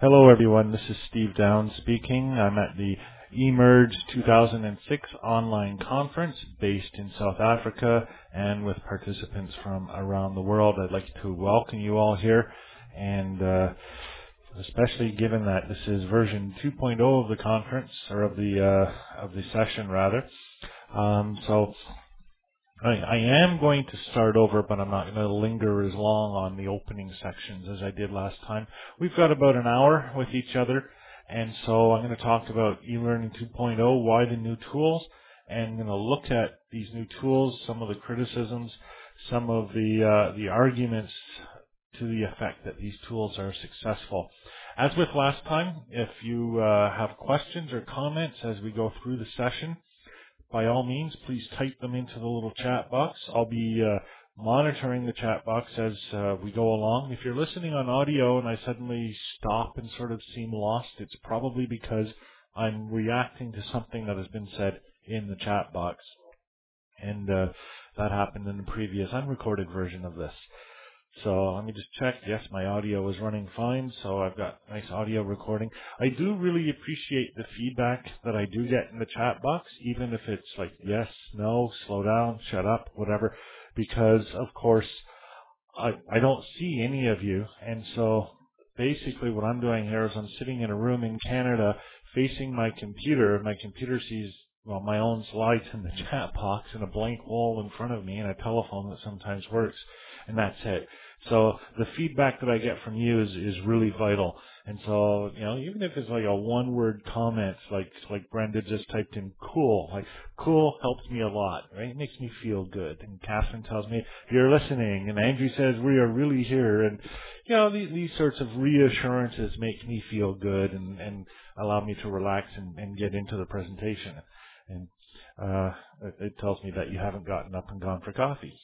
Hello, everyone. This is Steve Downs speaking. I'm at the eMERGE 2006 online conference based in South Africa and with participants from around the world. I'd like to welcome you all here, and especially given that this is version 2.0 of the conference, or of the session rather. So I am going to start over, but I'm not going to linger as long on the opening sections as I did last time. We've got about an hour with each other, and so I'm going to talk about eLearning 2.0, why the new tools, and I'm going to look at these new tools, some of the criticisms, some of the arguments to the effect that these tools are successful. As with last time, if you have questions or comments as we go through the session, by all means, please type them into the little chat box. I'll be monitoring the chat box as we go along. If you're listening on audio and I suddenly stop and sort of seem lost, it's probably because I'm reacting to something that has been said in the chat box. And that happened in the previous unrecorded version of this. So let me just check. Yes, my audio is running fine, so I've got nice audio recording. I do really appreciate the feedback that I do get in the chat box, even if it's like yes, no, slow down, shut up, whatever, because of course I don't see any of you, and so basically what I'm doing here is I'm sitting in a room in Canada facing my computer. My computer sees, well, my own slides in the chat box and a blank wall in front of me and a telephone that sometimes works, and that's it. So the feedback that I get from you is really vital. And so, even if it's like a one-word comment, like Brenda just typed in cool, like cool helps me a lot, right? It makes me feel good. And Catherine tells me you're listening, and Andrew says we are really here. And, these sorts of reassurances make me feel good and allow me to relax and get into the presentation. And it tells me that you haven't gotten up and gone for coffee.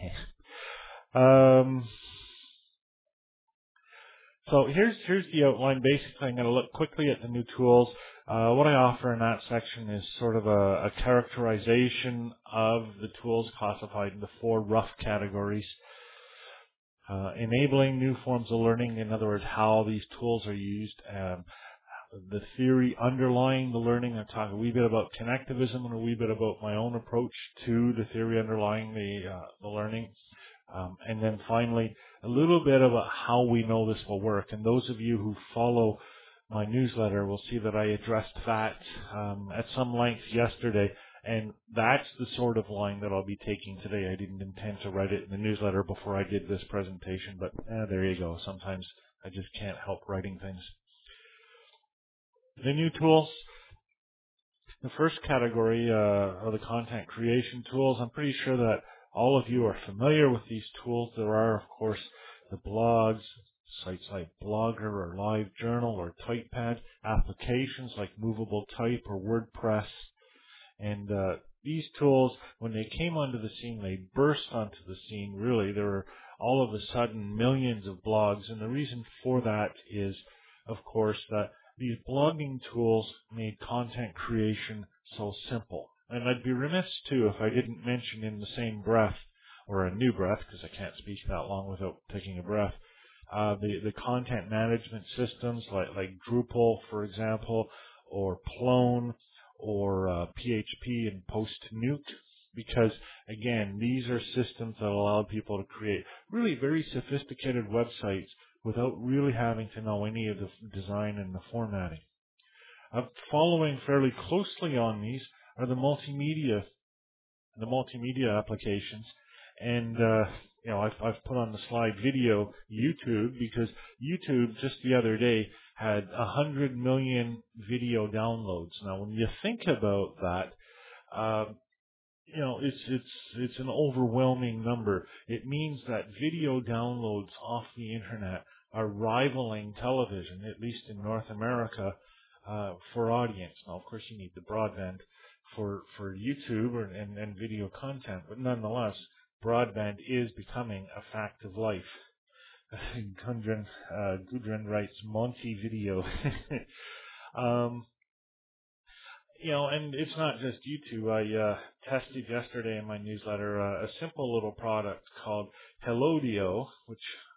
So here's the outline. Basically, I'm going to look quickly at the new tools. What I offer in that section is sort of a characterization of the tools classified into four rough categories. Enabling new forms of learning, in other words, how these tools are used. The theory underlying the learning. I'll talk a wee bit about connectivism and a wee bit about my own approach to the theory underlying the learning. And then finally, a little bit about how we know this will work. And those of you who follow my newsletter will see that I addressed that at some length yesterday. And that's the sort of line that I'll be taking today. I didn't intend to write it in the newsletter before I did this presentation, but there you go. Sometimes I just can't help writing things. The new tools. The first category are the content creation tools. I'm pretty sure that all of you are familiar with these tools. There are, of course, the blogs, sites like Blogger or LiveJournal or TypePad, applications like Movable Type or WordPress. And these tools, when they came onto the scene, they burst onto the scene, really. There were all of a sudden millions of blogs. And the reason for that is, of course, that these blogging tools made content creation so simple. And I'd be remiss, too, if I didn't mention in the same breath, or a new breath, because I can't speak that long without taking a breath, the content management systems like Drupal, for example, or Plone, or PHP and Post-Nuke, because, again, these are systems that allow people to create really very sophisticated websites without really having to know any of the design and the formatting. Following fairly closely on these are the multimedia applications, and I've put on the slide video YouTube, because YouTube just the other day had 100 million video downloads. Now, when you think about that, it's an overwhelming number. It means that video downloads off the internet are rivaling television, at least in North America, for audience. Now, of course, you need the broadband for YouTube and video content, but nonetheless, broadband is becoming a fact of life. Gudrun writes Monty Video. And it's not just YouTube. I tested yesterday in my newsletter a simple little product called Hellodio, which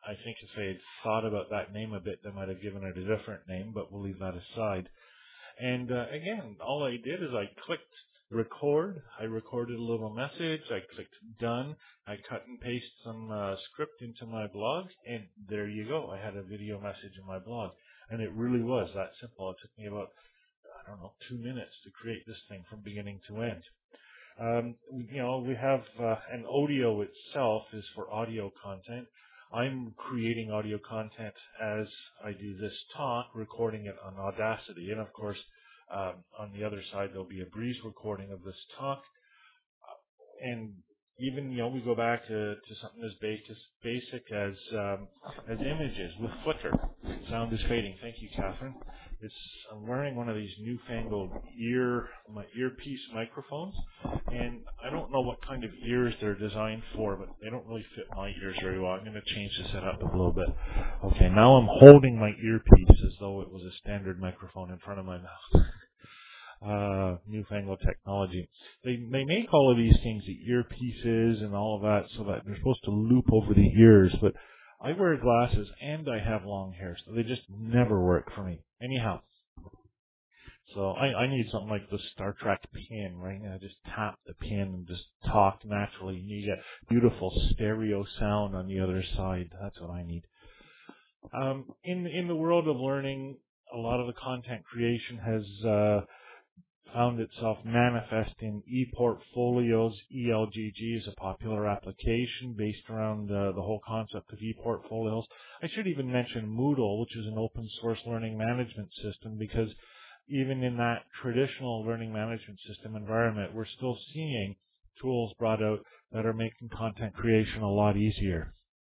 I think if they had thought about that name a bit, they might have given it a different name, but we'll leave that aside. And again, all I did is I clicked record. I recorded a little message. I clicked done. I cut and paste some script into my blog, and there you go. I had a video message in my blog. And it really was that simple. It took me about, I don't know, 2 minutes to create this thing from beginning to end. We have an audio itself is for audio content. I'm creating audio content as I do this talk, recording it on Audacity. And of course, on the other side, there'll be a Breeze recording of this talk. And even, we go back to something as basic as images with Flickr. Sound is fading. Thank you, Catherine. I'm wearing one of these newfangled earpiece microphones, and I don't know what kind of ears they're designed for, but they don't really fit my ears very well. I'm going to change the setup a little bit. Okay, now I'm holding my earpiece as though it was a standard microphone in front of my mouth. Newfangled technology. They make all of these things, the earpieces and all of that, so that they're supposed to loop over the ears, but I wear glasses and I have long hair, so they just never work for me. Anyhow, so I need something like the Star Trek pin, right? I just tap the pin and just talk naturally. You get beautiful stereo sound on the other side. That's what I need. In the world of learning, a lot of the content creation has found itself manifest in ePortfolios. ELGG is a popular application based around the whole concept of ePortfolios. I should even mention Moodle, which is an open source learning management system, because even in that traditional learning management system environment, we're still seeing tools brought out that are making content creation a lot easier.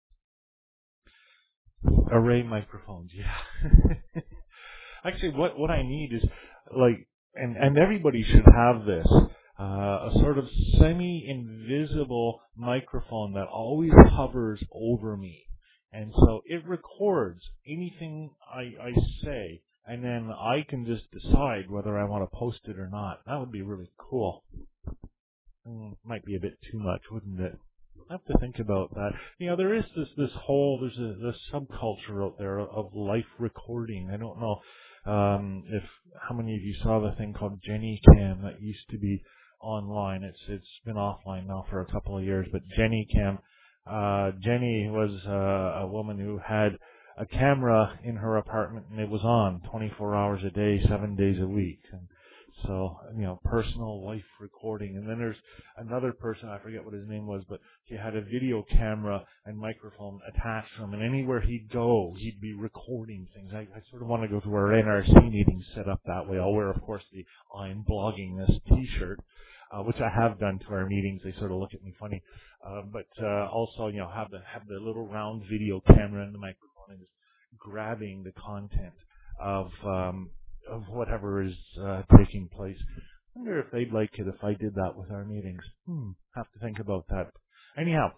Array microphones, yeah. Actually, what I need is and everybody should have this, a sort of semi-invisible microphone that always hovers over me. And so it records anything I say, and then I can just decide whether I want to post it or not. That would be really cool. Might be a bit too much, wouldn't it? I have to think about that. There is this subculture out there of life recording. I don't know if how many of you saw the thing called JennyCam that used to be online. It's been offline now for a couple of years, but JennyCam. Jenny was a woman who had a camera in her apartment, and it was on 24 hours a day, 7 days a week. And so, personal life recording. And then there's another person, I forget what his name was, but he had a video camera and microphone attached to him. And anywhere he'd go, he'd be recording things. I sort of want to go to our NRC meetings set up that way. I'll wear, of course, the I'm blogging this t-shirt, which I have done to our meetings. They sort of look at me funny. But also, have the little round video camera and the microphone and just grabbing the content of whatever is taking place. I wonder if they'd like it if I did that with our meetings. Have to think about that. Anyhow,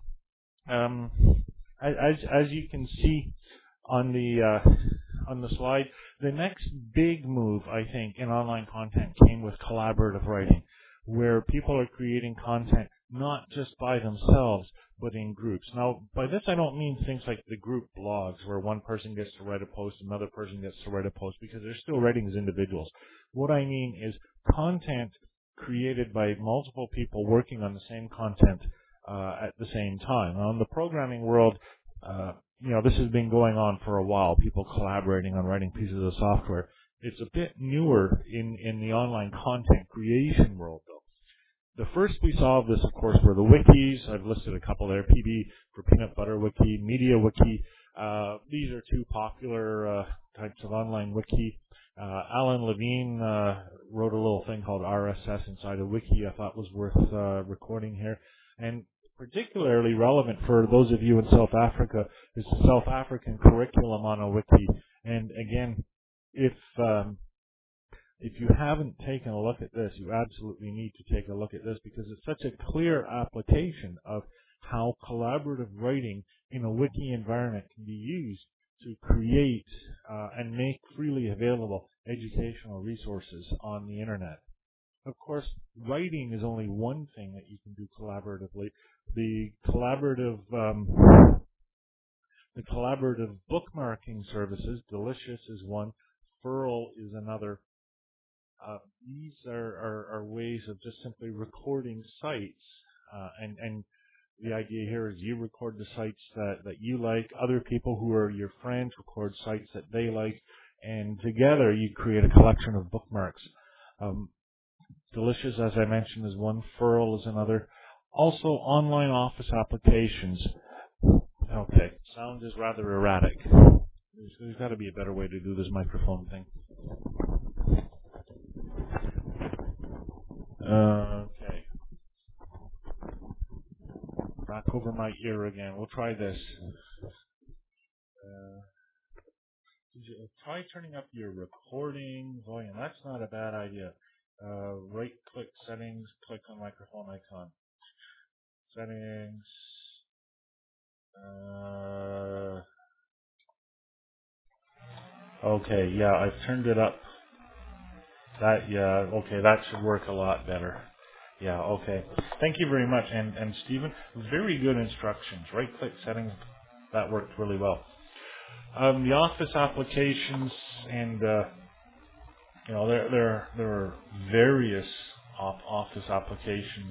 as you can see on the slide, the next big move, I think, in online content came with collaborative writing, where people are creating content not just by themselves, but in groups. Now, by this I don't mean things like the group blogs, where one person gets to write a post, another person gets to write a post, because they're still writing as individuals. What I mean is content created by multiple people working on the same content at the same time. Now, in the programming world, this has been going on for a while, people collaborating on writing pieces of software. It's a bit newer in the online content creation world, though. The first we saw of this, of course, were the wikis. I've listed a couple there, PB for Peanut Butter Wiki, Media Wiki. These are two popular types of online wiki. Alan Levine wrote a little thing called RSS inside a wiki I thought was worth recording here. And particularly relevant for those of you in South Africa is the South African curriculum on a wiki. And again, if you haven't taken a look at this, you absolutely need to take a look at this, because it's such a clear application of how collaborative writing in a wiki environment can be used to create and make freely available educational resources on the internet. Of course, writing is only one thing that you can do collaboratively. The The collaborative bookmarking services, Delicious is one, Furl is another. These are ways of just simply recording sites, and the idea here is you record the sites that you like, other people who are your friends record sites that they like, and together you create a collection of bookmarks. Delicious, as I mentioned, is one, Furl is another. Also, online office applications. Okay, sound is rather erratic. There's got to be a better way to do this microphone thing. Okay. Back over my ear again. We'll try this. Try turning up your recording volume. That's not a bad idea. Right-click settings, click on microphone icon. Settings. Okay, yeah, I've turned it up. Okay, that should work a lot better. Yeah, okay. Thank you very much. And Stephen, very good instructions. Right-click settings, that worked really well. The Office applications, and there are various Office applications.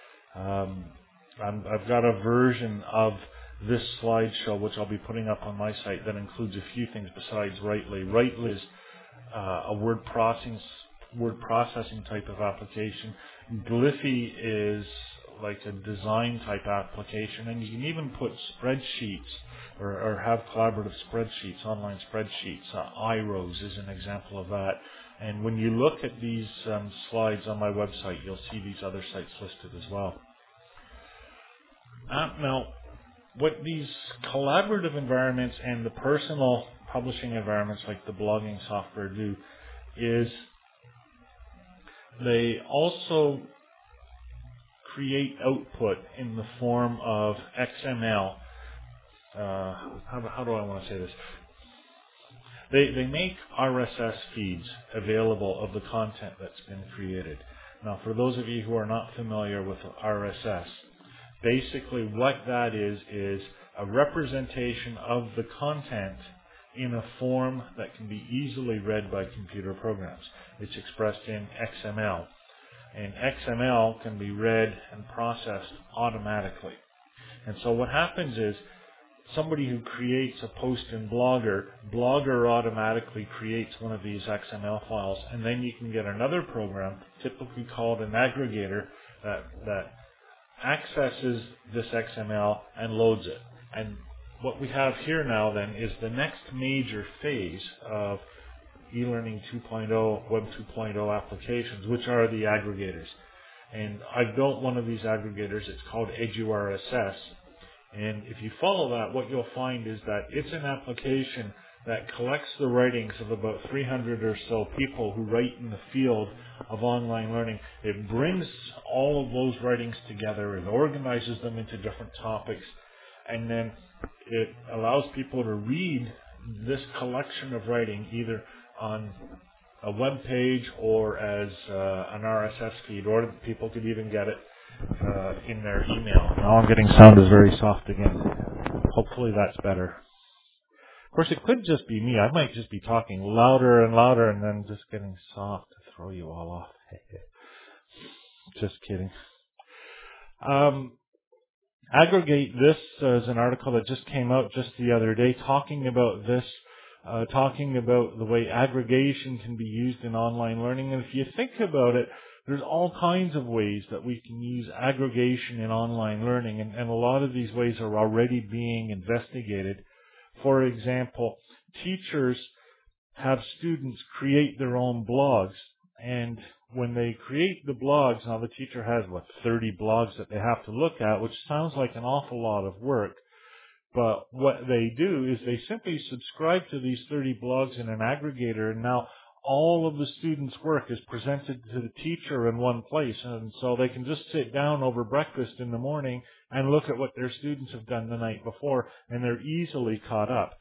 I've got a version of this slideshow, which I'll be putting up on my site, that includes a few things besides Writely. Writely is a word processing type of application. Glyphy is like a design type application, and you can even put spreadsheets or have collaborative spreadsheets, online spreadsheets. iRose is an example of that. And when you look at these slides on my website, you'll see these other sites listed as well. Now, what these collaborative environments and the personal publishing environments like the blogging software do is they also create output in the form of XML. How do I want to say this? They make RSS feeds available of the content that's been created. Now, for those of you who are not familiar with RSS, basically what that is a representation of the content in a form that can be easily read by computer programs. It's expressed in XML. And XML can be read and processed automatically. And so what happens is somebody who creates a post in Blogger automatically creates one of these XML files, and then you can get another program, typically called an aggregator, that accesses this XML and loads it. And what we have here now then is the next major phase of eLearning 2.0, Web 2.0 applications, which are the aggregators. And I've built one of these aggregators. It's called EduRSS. And if you follow that, what you'll find is that it's an application that collects the writings of about 300 or so people who write in the field of online learning. It brings all of those writings together and organizes them into different topics. And then it allows people to read this collection of writing either on a web page or as an RSS feed, or people could even get it in their email. Now I'm getting sound is very soft again. Hopefully that's better. Of course, it could just be me. I might just be talking louder and louder and then just getting soft to throw you all off. Just kidding. Aggregate This is an article that just came out just the other day talking about this, talking about the way aggregation can be used in online learning. And if you think about it, there's all kinds of ways that we can use aggregation in online learning, and a lot of these ways are already being investigated. For example, teachers have students create their own blogs, and when they create the blogs, now the teacher has, 30 blogs that they have to look at, which sounds like an awful lot of work. But what they do is they simply subscribe to these 30 blogs in an aggregator, and now all of the students' work is presented to the teacher in one place. And so they can just sit down over breakfast in the morning and look at what their students have done the night before, and they're easily caught up.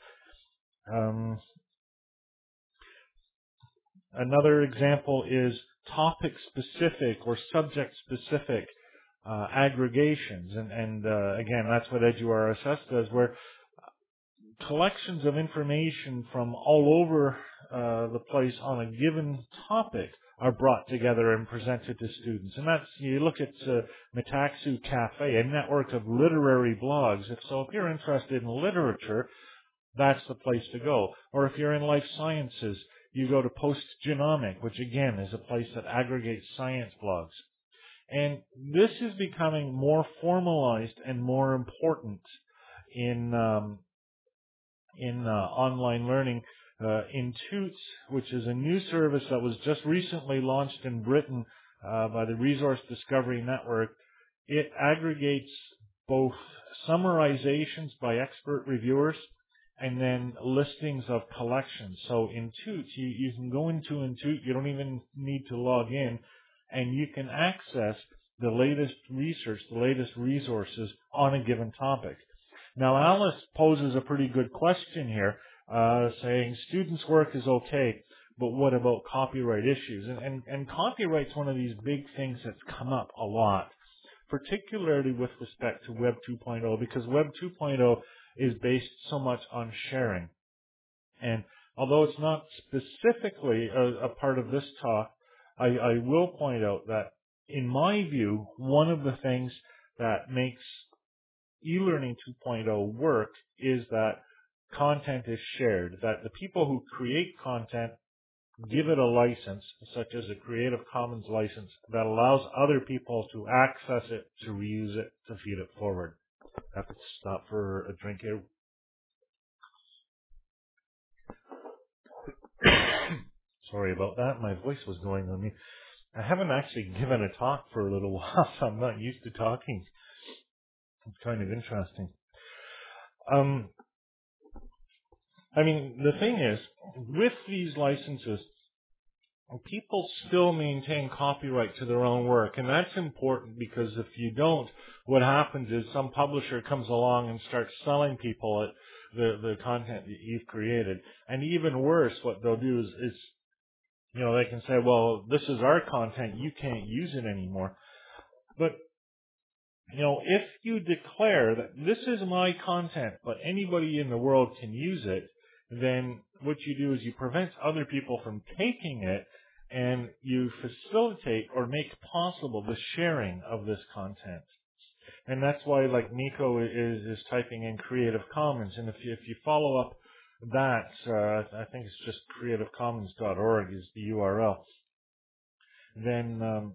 Another example is topic-specific or subject-specific aggregations. And again, that's what EduRSS does, where collections of information from all over the place on a given topic are brought together and presented to students. And that's, you look at Metaxu Cafe, a network of literary blogs. If you're interested in literature, that's the place to go. Or if you're in life sciences, you go to Postgenomic, which again is a place that aggregates science blogs. And this is becoming more formalized and more important in online learning. Intoots, which is a new service that was just recently launched in Britain by the Resource Discovery Network, it aggregates both summarizations by expert reviewers and then listings of collections. So Intoot, you can go into Intoot, you don't even need to log in, and you can access the latest research, the latest resources on a given topic. Now, Alice poses a pretty good question here, saying students' work is okay, but what about copyright issues? And copyright's one of these big things that's come up a lot, particularly with respect to Web 2.0, because Web 2.0 is based so much on sharing. And although it's not specifically a part of this talk, I will point out that, in my view, one of the things that makes eLearning 2.0 work is that content is shared, that the people who create content give it a license, such as a Creative Commons license, that allows other people to access it, to reuse it, to feed it forward. I have to stop for a drink here. Sorry about that. My voice was going on me. I haven't actually given a talk for a little while, so I'm not used to talking. It's kind of interesting. I mean, the thing is, with these licenses, people still maintain copyright to their own work, and that's important because if you don't, what happens is some publisher comes along and starts selling people the content that you've created. And even worse, what they'll do is they can say, well, this is our content, you can't use it anymore. But if you declare that this is my content, but anybody in the world can use it, then what you do is you prevent other people from taking it, and you facilitate or make possible the sharing of this content. And that's why, like, Nico is typing in Creative Commons, and if you follow up that, I think it's just creativecommons.org is the URL, then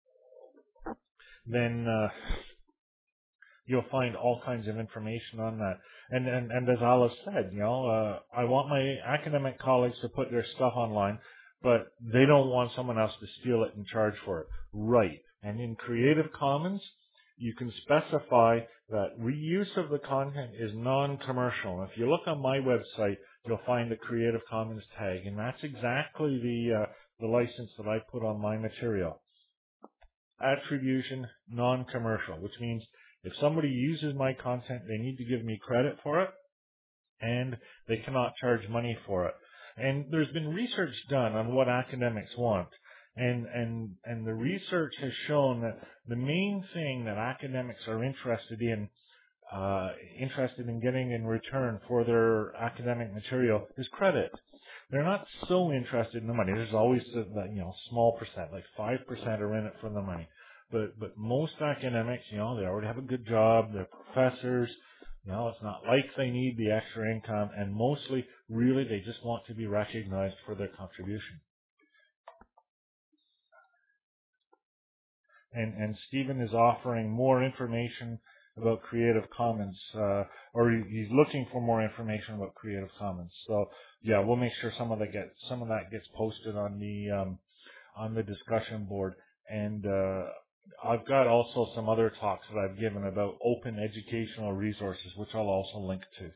you'll find all kinds of information on that. And as Alice said, I want my academic colleagues to put their stuff online, but they don't want someone else to steal it and charge for it. Right. And in Creative Commons, you can specify that reuse of the content is non-commercial. If you look on my website, you'll find the Creative Commons tag, and that's exactly the license that I put on my material. Attribution, non-commercial, which means if somebody uses my content, they need to give me credit for it, and they cannot charge money for it. And there's been research done on what academics want, and the research has shown that the main thing that academics are interested in getting in return for their academic material is credit. They're not so interested in the money. There's always the small percent, like 5% are in it for the money. But most academics, they already have a good job. They're professors. It's not like they need the extra income, and mostly, really, they just want to be recognized for their contribution. And Stephen is offering more information about Creative Commons, or he's looking for more information about Creative Commons. So yeah, we'll make sure some of that gets posted on the discussion board. And I've got also some other talks that I've given about open educational resources, which I'll also link to.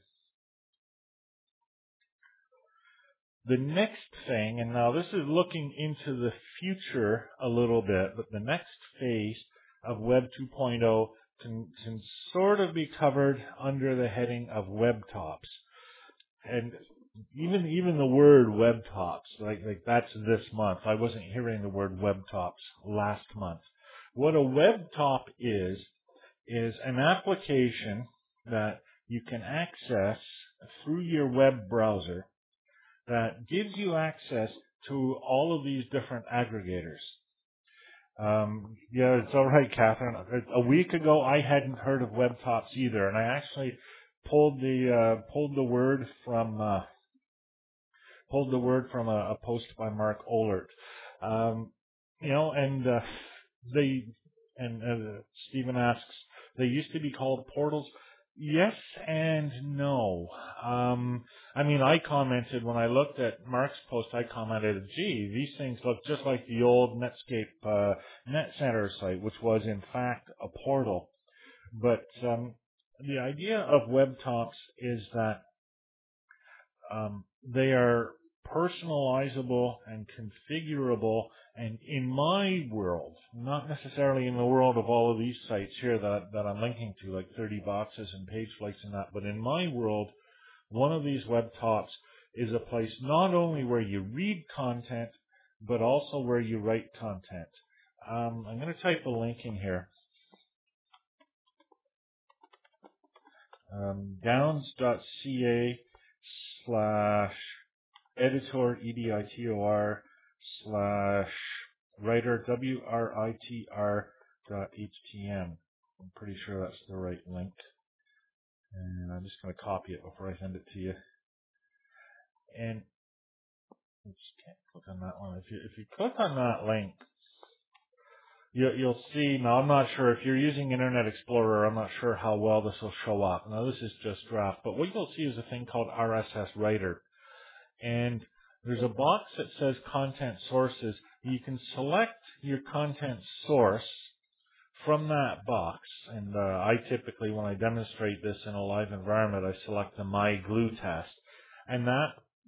The next thing, and now this is looking into the future a little bit, but the next phase of Web 2.0 can sort of be covered under the heading of WebTops. And even the word WebTops, like that's this month. I wasn't hearing the word WebTops last month. What a WebTop is an application that you can access through your web browser that gives you access to all of these different aggregators. Yeah, it's all right, Catherine. A week ago, I hadn't heard of WebTops either, and I actually pulled the word from a post by Mark Ohlert. Um, and they and Stephen asks, they used to be called portals. Yes and no. I mean, I commented when I looked at Mark's post. I commented, "Gee, these things look just like the old Netscape Net Center site, which was in fact a portal." But the idea of WebTops is that they are personalizable and configurable, and in my world, not necessarily in the world of all of these sites here that I'm linking to, like 30 boxes and page flights and that, but in my world, one of these web tops is a place not only where you read content, but also where you write content. I'm going to type a link in here. Downs.ca/editor, EDITOR, /writer, WRITR.htm. I'm pretty sure that's the right link. And I'm just going to copy it before I send it to you. And I just can't click on that one. If you click on that link, you'll see. Now, I'm not sure if you're using Internet Explorer. I'm not sure how well this will show up. Now, this is just draft, but what you'll see is a thing called RSS Writer. And there's a box that says content sources. You can select your content source from that box. And I typically, when I demonstrate this in a live environment, I select the My Glue test. And that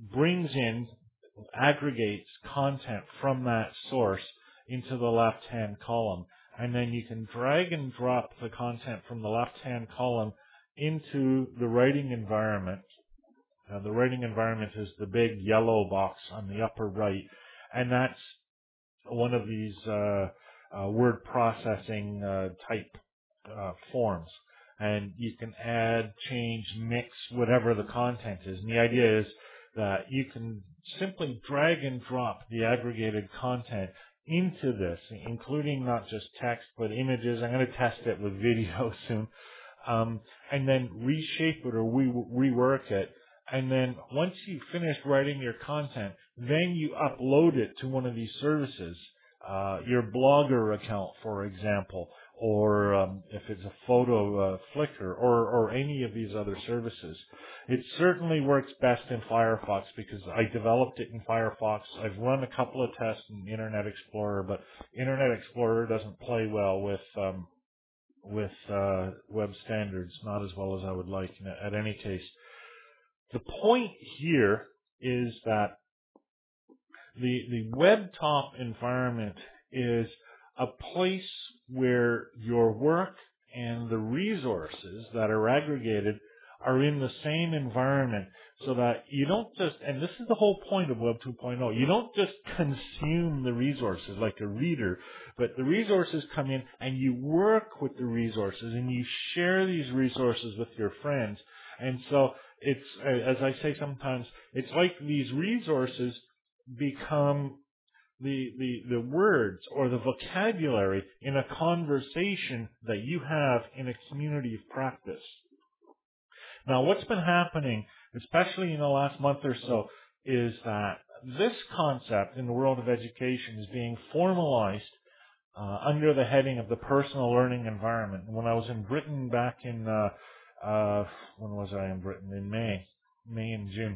aggregates content from that source into the left-hand column. And then you can drag and drop the content from the left-hand column into the writing environment. The writing environment is the big yellow box on the upper right, and that's one of these word processing type forms. And you can add, change, mix, whatever the content is. And the idea is that you can simply drag and drop the aggregated content into this, including not just text, but images. I'm going to test it with video soon. And then reshape it or rework it. And then once you've finished writing your content, then you upload it to one of these services, your Blogger account, for example, or if it's a photo, Flickr, or any of these other services. It certainly works best in Firefox because I developed it in Firefox. I've run a couple of tests in Internet Explorer, but Internet Explorer doesn't play well with web standards, not as well as I would like. At any case, the point here is that the WebTop environment is a place where your work and the resources that are aggregated are in the same environment, so that you don't just, and this is the whole point of Web 2.0, you don't just consume the resources like a reader, but the resources come in and you work with the resources and you share these resources with your friends. And so it's, as I say sometimes, it's like these resources become the words or the vocabulary in a conversation that you have in a community of practice. Now, what's been happening, especially in the last month or so, is that this concept in the world of education is being formalized under the heading of the personal learning environment. When I was in Britain back in, when was I in Britain? In May and June.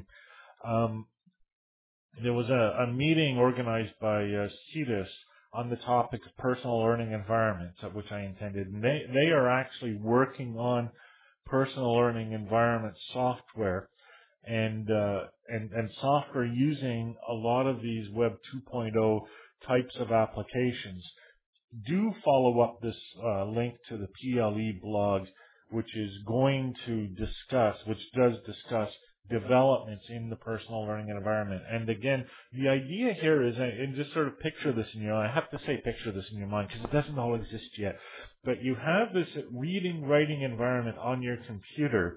There was a meeting organized by CETUS on the topic of personal learning environments, at which I attended. And they are actually working on personal learning environment software and software using a lot of these Web 2.0 types of applications. Do follow up this link to the PLE blog, which does discuss developments in the personal learning environment. And again, the idea here is, and just sort of picture this in your mind, I have to say picture this in your mind because it doesn't all exist yet, but you have this reading, writing environment on your computer,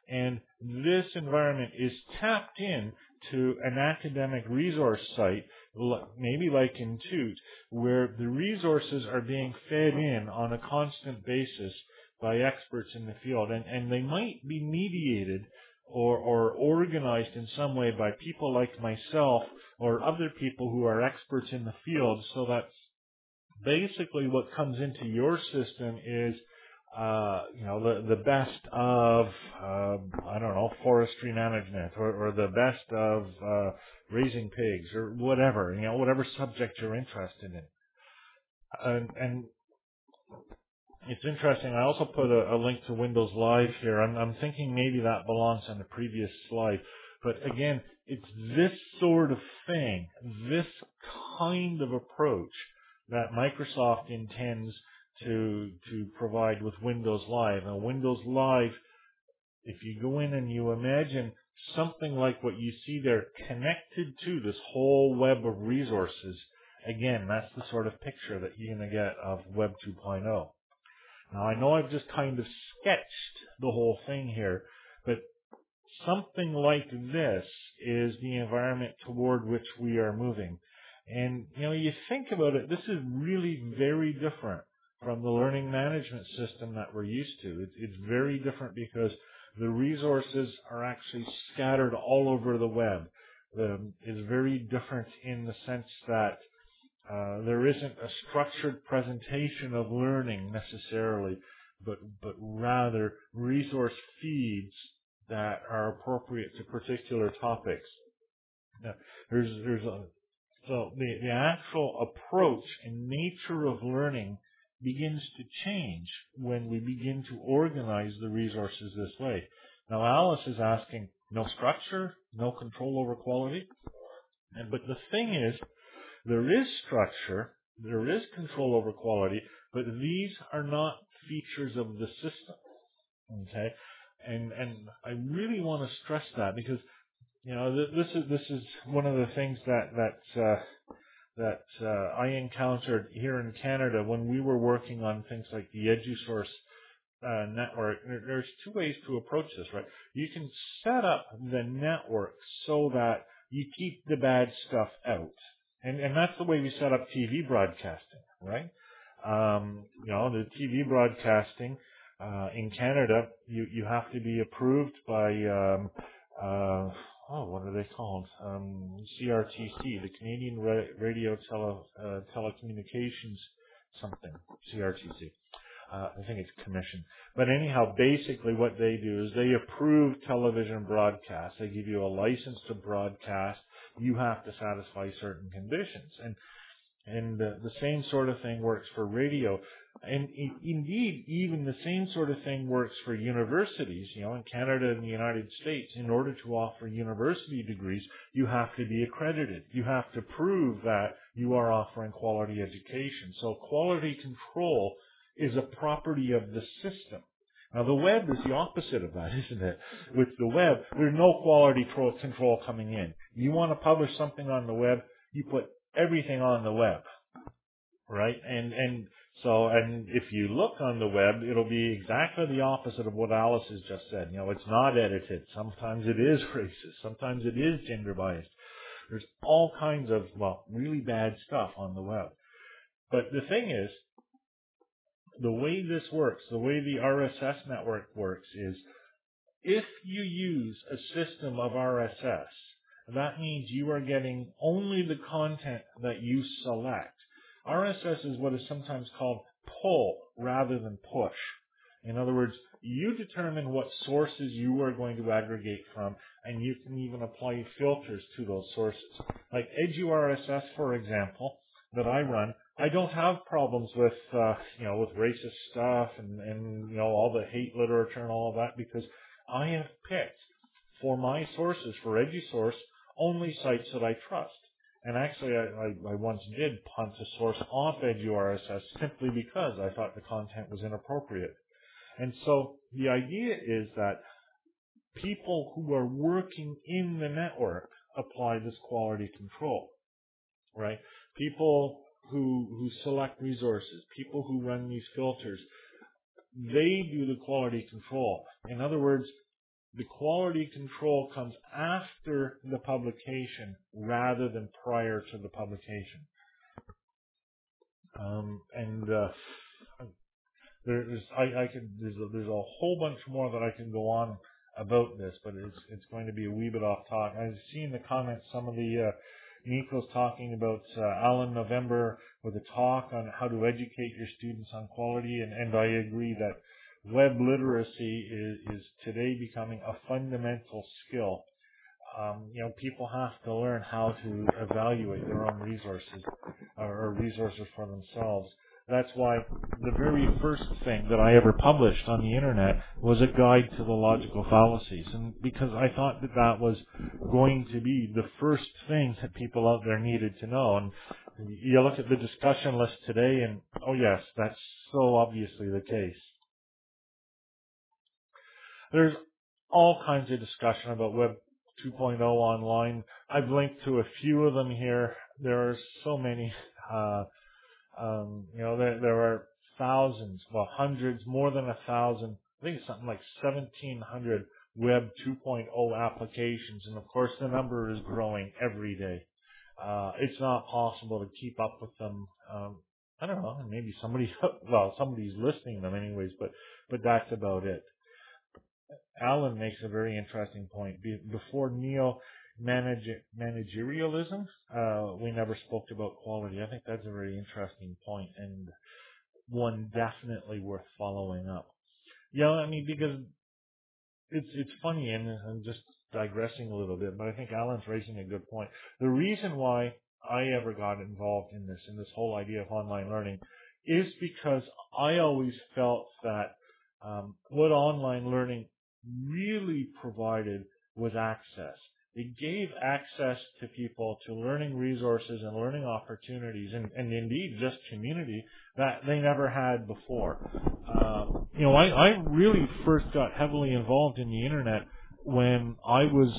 And this environment is tapped in to an academic resource site, maybe like in Toot, where the resources are being fed in on a constant basis by experts in the field. And they might be mediated or organized in some way by people like myself or other people who are experts in the field, so that basically what comes into your system is the best of I don't know, forestry management, or the best of raising pigs, or whatever, whatever subject you're interested in. And it's interesting. I also put a link to Windows Live here. I'm thinking maybe that belongs on the previous slide. But again, it's this sort of thing, this kind of approach that Microsoft intends to provide with Windows Live. Now, Windows Live, if you go in and you imagine something like what you see there connected to this whole web of resources, again, that's the sort of picture that you're going to get of Web 2.0. Now, I know I've just kind of sketched the whole thing here, but something like this is the environment toward which we are moving. And, you think about it, this is really very different from the learning management system that we're used to. It's very different because the resources are actually scattered all over the web. It's very different in the sense that there isn't a structured presentation of learning necessarily, but rather resource feeds that are appropriate to particular topics. Now, so the actual approach and nature of learning begins to change when we begin to organize the resources this way. Now, Alice is asking, no structure, no control over quality. But the thing is, there is structure, there is control over quality, but these are not features of the system. Okay? And I really want to stress that, because this is one of the things that I encountered here in Canada when we were working on things like the EduSource network. There's two ways to approach this, right? You can set up the network so that you keep the bad stuff out. And that's the way we set up TV broadcasting, right? The TV broadcasting in Canada, you have to be approved by what are they called? CRTC, the Canadian Radio Telecommunications something, CRTC. I think it's commission. But anyhow, basically what they do is they approve television broadcasts. They give you a license to broadcast. You have to satisfy certain conditions. And the same sort of thing works for radio. And indeed, even the same sort of thing works for universities. In Canada and the United States, in order to offer university degrees, you have to be accredited. You have to prove that you are offering quality education. So quality control is a property of the system. Now, the web is the opposite of that, isn't it? With the web, there's no quality control coming in. You want to publish something on the web, you put everything on the web, right? And if you look on the web, it'll be exactly the opposite of what Alice has just said. It's not edited. Sometimes it is racist. Sometimes it is gender biased. There's all kinds of, really bad stuff on the web. But the thing is, the way this works, the way the RSS network works is, if you use a system of RSS, that means you are getting only the content that you select. RSS is what is sometimes called pull rather than push. In other words, you determine what sources you are going to aggregate from, and you can even apply filters to those sources. Like EduRSS, for example, that I run, I don't have problems with with racist stuff and all the hate literature and all of that, because I have picked for my sources for EduSource only sites that I trust. And actually, I once did punt a source off EduRSS simply because I thought the content was inappropriate. And so the idea is that people who are working in the network apply this quality control, right? People who select resources, people who run these filters, they do the quality control. In other words, the quality control comes after the publication rather than prior to the publication. There's a whole bunch more that I can go on about this, but it's going to be a wee bit off topic. I've seen the comments, some of the Nico's talking about Alan November with a talk on how to educate your students on quality, and I agree that web literacy is today becoming a fundamental skill. People have to learn how to evaluate their own resources or resources for themselves. That's why the very first thing that I ever published on the internet was a guide to the logical fallacies. And because I thought that that was going to be the first thing that people out there needed to know. And you look at the discussion list today and, oh yes, that's so obviously the case. There's all kinds of discussion about Web 2.0 online. I've linked to a few of them here. There are so many. There are thousands, well, hundreds, more than 1,000. I think it's something like 1,700 Web 2.0 applications, and of course the number is growing every day. It's not possible to keep up with them. I don't know, maybe somebody's listing them anyways, but that's about it. Alan makes a very interesting point. Before managerialism, we never spoke about quality. I think that's a very interesting point and one definitely worth following up. Because it's funny, and I'm just digressing a little bit, but I think Alan's raising a good point. The reason why I ever got involved in this whole idea of online learning is because I always felt that what online learning really provided was access. It gave access to people to learning resources and learning opportunities and indeed just community that they never had before. I really first got heavily involved in the internet when I was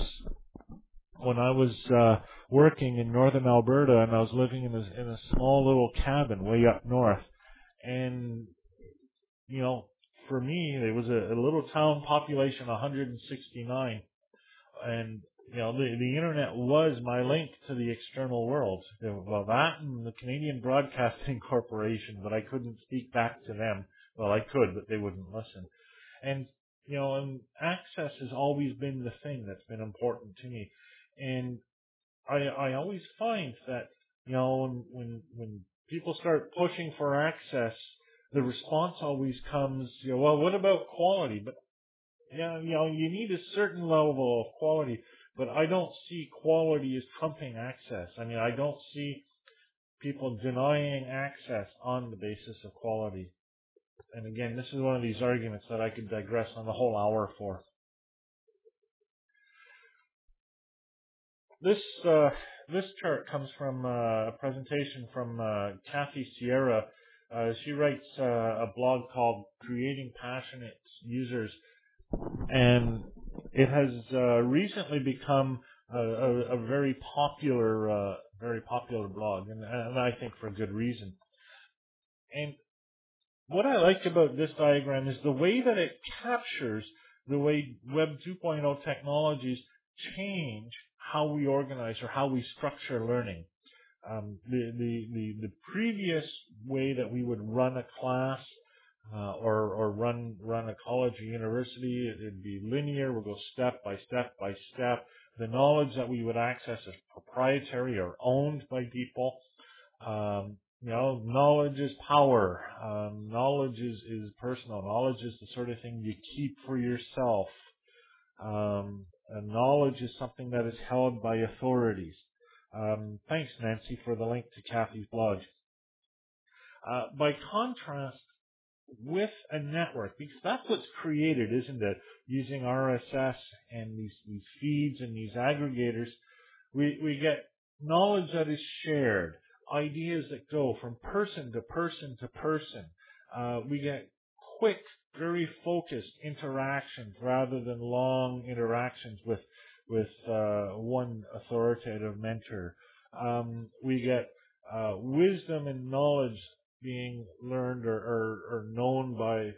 working in northern Alberta, and I was living in a small little cabin way up north. And for me, there was a little town population, 169, and the internet was my link to the external world. Well, that and the Canadian Broadcasting Corporation, but I couldn't speak back to them. Well, I could, but they wouldn't listen. And and access has always been the thing that's been important to me. And I always find that when people start pushing for access, the response always comes, well, what about quality? But you need a certain level of quality, but I don't see quality as trumping access. I don't see people denying access on the basis of quality. And again, this is one of these arguments that I could digress on the whole hour for. This chart comes from a presentation from Kathy Sierra. She writes a blog called Creating Passionate Users, and it has recently become a very popular blog, and I think for good reason. And what I like about this diagram is the way that it captures the way Web 2.0 technologies change how we organize or how we structure learning. The previous way that we would run a class or run a college or university, it'd be linear. We'll go step by step by step. The knowledge that we would access is proprietary or owned by people. Knowledge is power. Knowledge is personal. Knowledge is the sort of thing you keep for yourself. Knowledge is something that is held by authorities. Thanks, Nancy, for the link to Kathy's blog. By contrast, with a network, because that's what's created, isn't it? Using RSS and these feeds and these aggregators, we get knowledge that is shared, ideas that go from person to person to person. We get quick, very focused interactions rather than long interactions with one authoritative mentor. We get wisdom and knowledge being learned or known by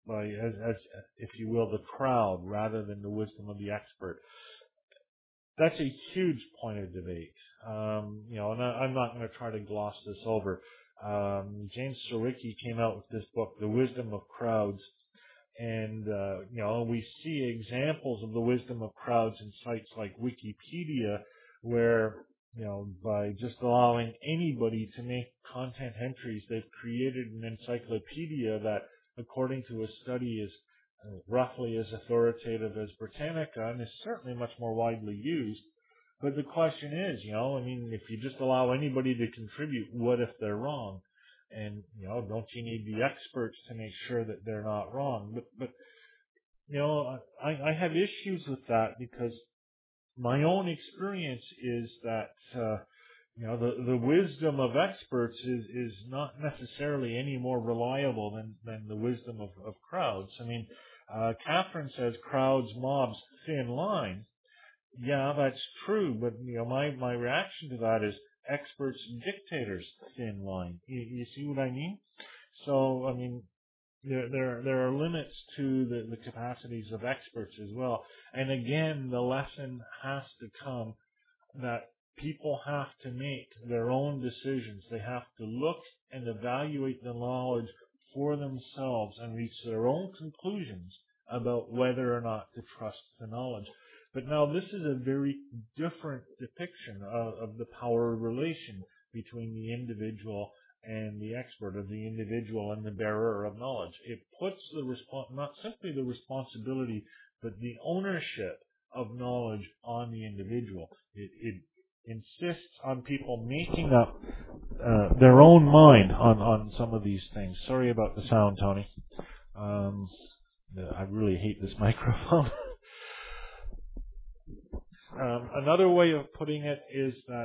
as if you will, the crowd rather than the wisdom of the expert. That's a huge point of debate. And I'm not going to try to gloss this over. James Surowiecki came out with this book, The Wisdom of Crowds, and we see examples of the wisdom of crowds in sites like Wikipedia, where by just allowing anybody to make content entries, they've created an encyclopedia that, according to a study, is roughly as authoritative as Britannica and is certainly much more widely used. But the question is, if you just allow anybody to contribute, what if they're wrong? And, don't you need the experts to make sure that they're not wrong? But I have issues with that because my own experience is that, the wisdom of experts is not necessarily any more reliable than the wisdom of crowds. Catherine says crowds, mobs, thin line. Yeah, that's true, but my reaction to that is experts, dictators, thin line. You see what I mean? So there are limits to the capacities of experts as well. And again, the lesson has to come that people have to make their own decisions. They have to look and evaluate the knowledge for themselves and reach their own conclusions about whether or not to trust the knowledge. But now this is a very different depiction of the power relation between the individual and the expert, of the individual and the bearer of knowledge. It puts not simply the responsibility, but the ownership of knowledge on the individual. It insists on people making up their own mind on some of these things. Sorry about the sound, Tony. I really hate this microphone. Another way of putting it is that,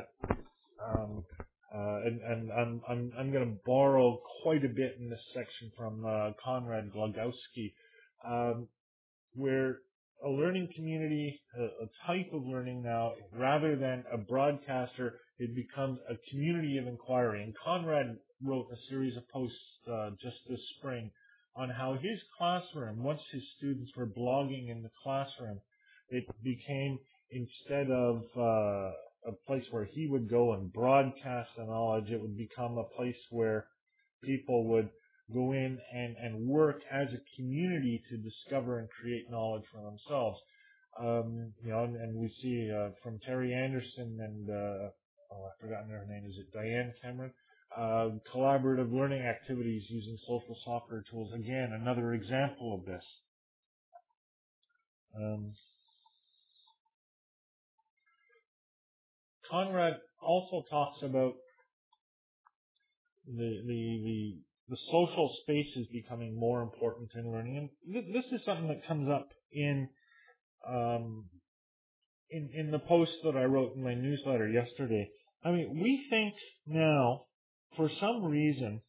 and I'm going to borrow quite a bit in this section from Konrad Glogowski, where a learning community, a type of learning now, rather than a broadcaster, it becomes a community of inquiry. And Konrad wrote a series of posts just this spring on how his classroom, once his students were blogging in the classroom, it became, instead of a place where he would go and broadcast the knowledge, it would become a place where people would go in and work as a community to discover and create knowledge for themselves. And we see from Terry Anderson and I've forgotten her name. Is it Diane Cameron? Collaborative learning activities using social software tools. Again, another example of this. Konrad also talks about the social spaces becoming more important in learning, and this is something that comes up in the post that I wrote in my newsletter yesterday. We think now, for some reason,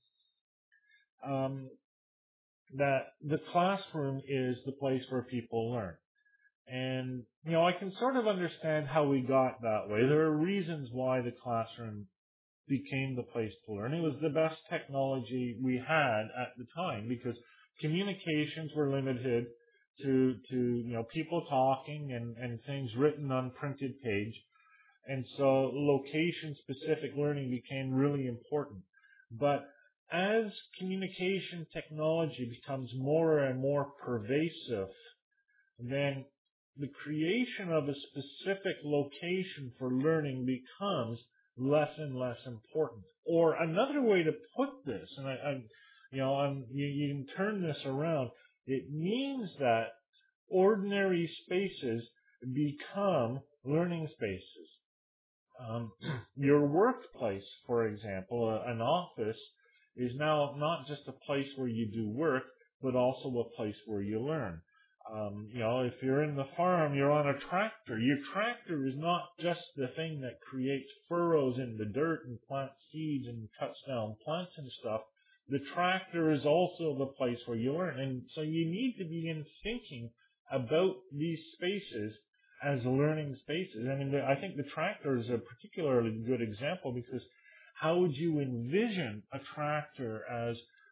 that the classroom is the place where people learn. And, I can sort of understand how we got that way. There are reasons why the classroom became the place to learn. It was the best technology we had at the time because communications were limited to people talking and things written on printed page. And so location-specific learning became really important. But as communication technology becomes more and more pervasive, then the creation of a specific location for learning becomes less and less important. Or another way to put this, and you can turn this around, it means that ordinary spaces become learning spaces. Your workplace, for example, an office, is now not just a place where you do work, but also a place where you learn. If you're in the farm, you're on a tractor. Your tractor is not just the thing that creates furrows in the dirt and plants seeds and cuts down plants and stuff. The tractor is also the place where you learn. And so you need to begin thinking about these spaces as learning spaces. I think the tractor is a particularly good example because how would you envision a tractor as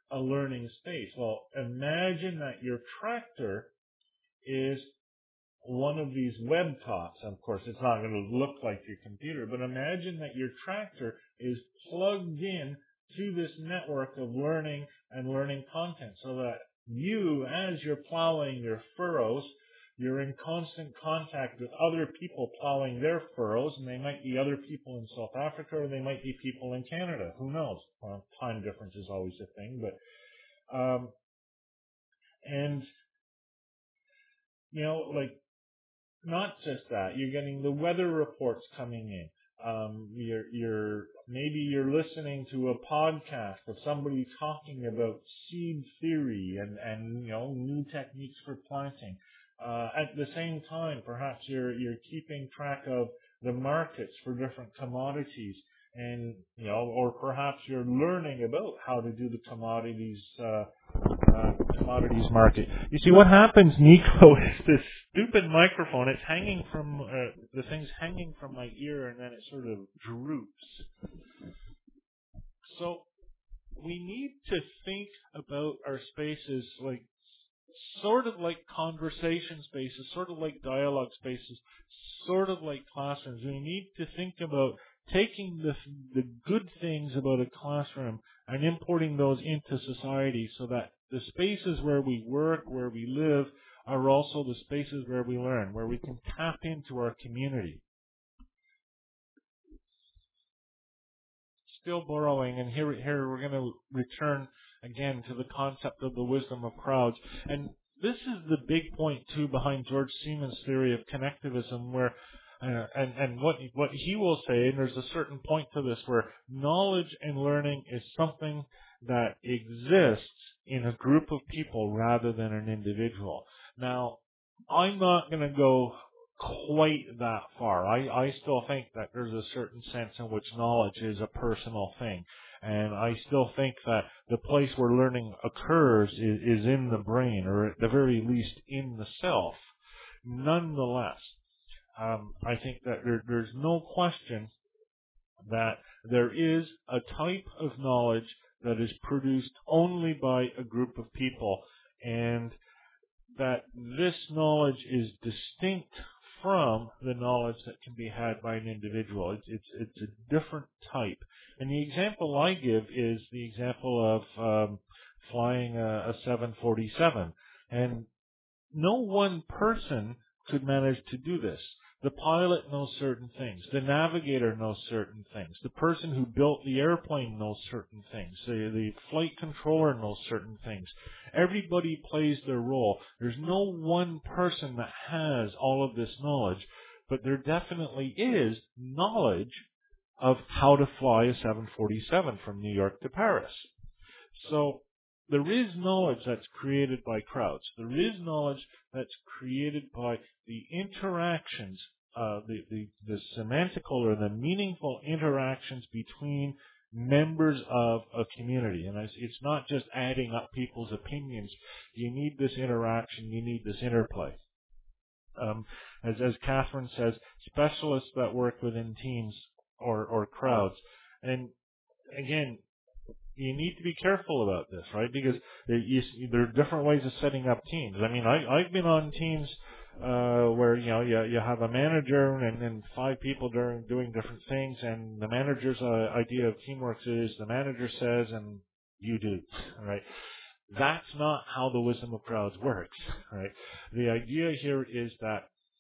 a learning space. Well, imagine that your tractor is one of these web tops. Of course, it's not going to look like your computer, but imagine that your tractor is plugged in to this network of learning and learning content, so that you, as you're plowing your furrows, you're in constant contact with other people plowing their furrows, and they might be other people in South Africa, or they might be people in Canada. Who knows? Well, time difference is always a thing, but and like, not just that, you're getting the weather reports coming in. Maybe you're listening to a podcast of somebody talking about seed theory and new techniques for planting. At the same time, perhaps you're keeping track of the markets for different commodities, and or perhaps you're learning about how to do the commodities market. You see, what happens, Nico, is this stupid microphone. It's hanging from the thing's hanging from my ear, and then it sort of droops. So we need to think about our spaces like sort of like conversation spaces, sort of like dialogue spaces, sort of like classrooms. We need to think about taking the good things about a classroom and importing those into society, so that the spaces where we work, where we live, are also the spaces where we learn, where we can tap into our community. Still borrowing, and here we're going to return again to the concept of the wisdom of crowds. And this is the big point too behind George Siemens' theory of connectivism, where and what he will say, and there's a certain point to this, where knowledge and learning is something that exists in a group of people rather than an individual. Now, I'm not going to go quite that far. I still think that there's a certain sense in which knowledge is a personal thing. And I still think that the place where learning occurs is in the brain, or at the very least in the self. Nonetheless, I think that there's no question that there is a type of knowledge that is produced only by a group of people, and that this knowledge is distinct from the knowledge that can be had by an individual. It's a different type. And the example I give is the example of flying a 747. And no one person could manage to do this. The pilot knows certain things. The navigator knows certain things. The person who built the airplane knows certain things. The flight controller knows certain things. Everybody plays their role. There's no one person that has all of this knowledge, but there definitely is knowledge of how to fly a 747 from New York to Paris. So there is knowledge that's created by crowds. There is knowledge that's created by the interactions, the semantical or the meaningful interactions between members of a community. And it's not just adding up people's opinions. You need this interaction. You need this interplay. As Catherine says, specialists that work within teams or crowds. And again, you need to be careful about this, right? Because there are different ways of setting up teams. I mean, I've been on teams where you have a manager and 5 people doing different things, and the manager's idea of teamwork is the manager says and you do, right? That's not how the wisdom of crowds works, right? The idea here is that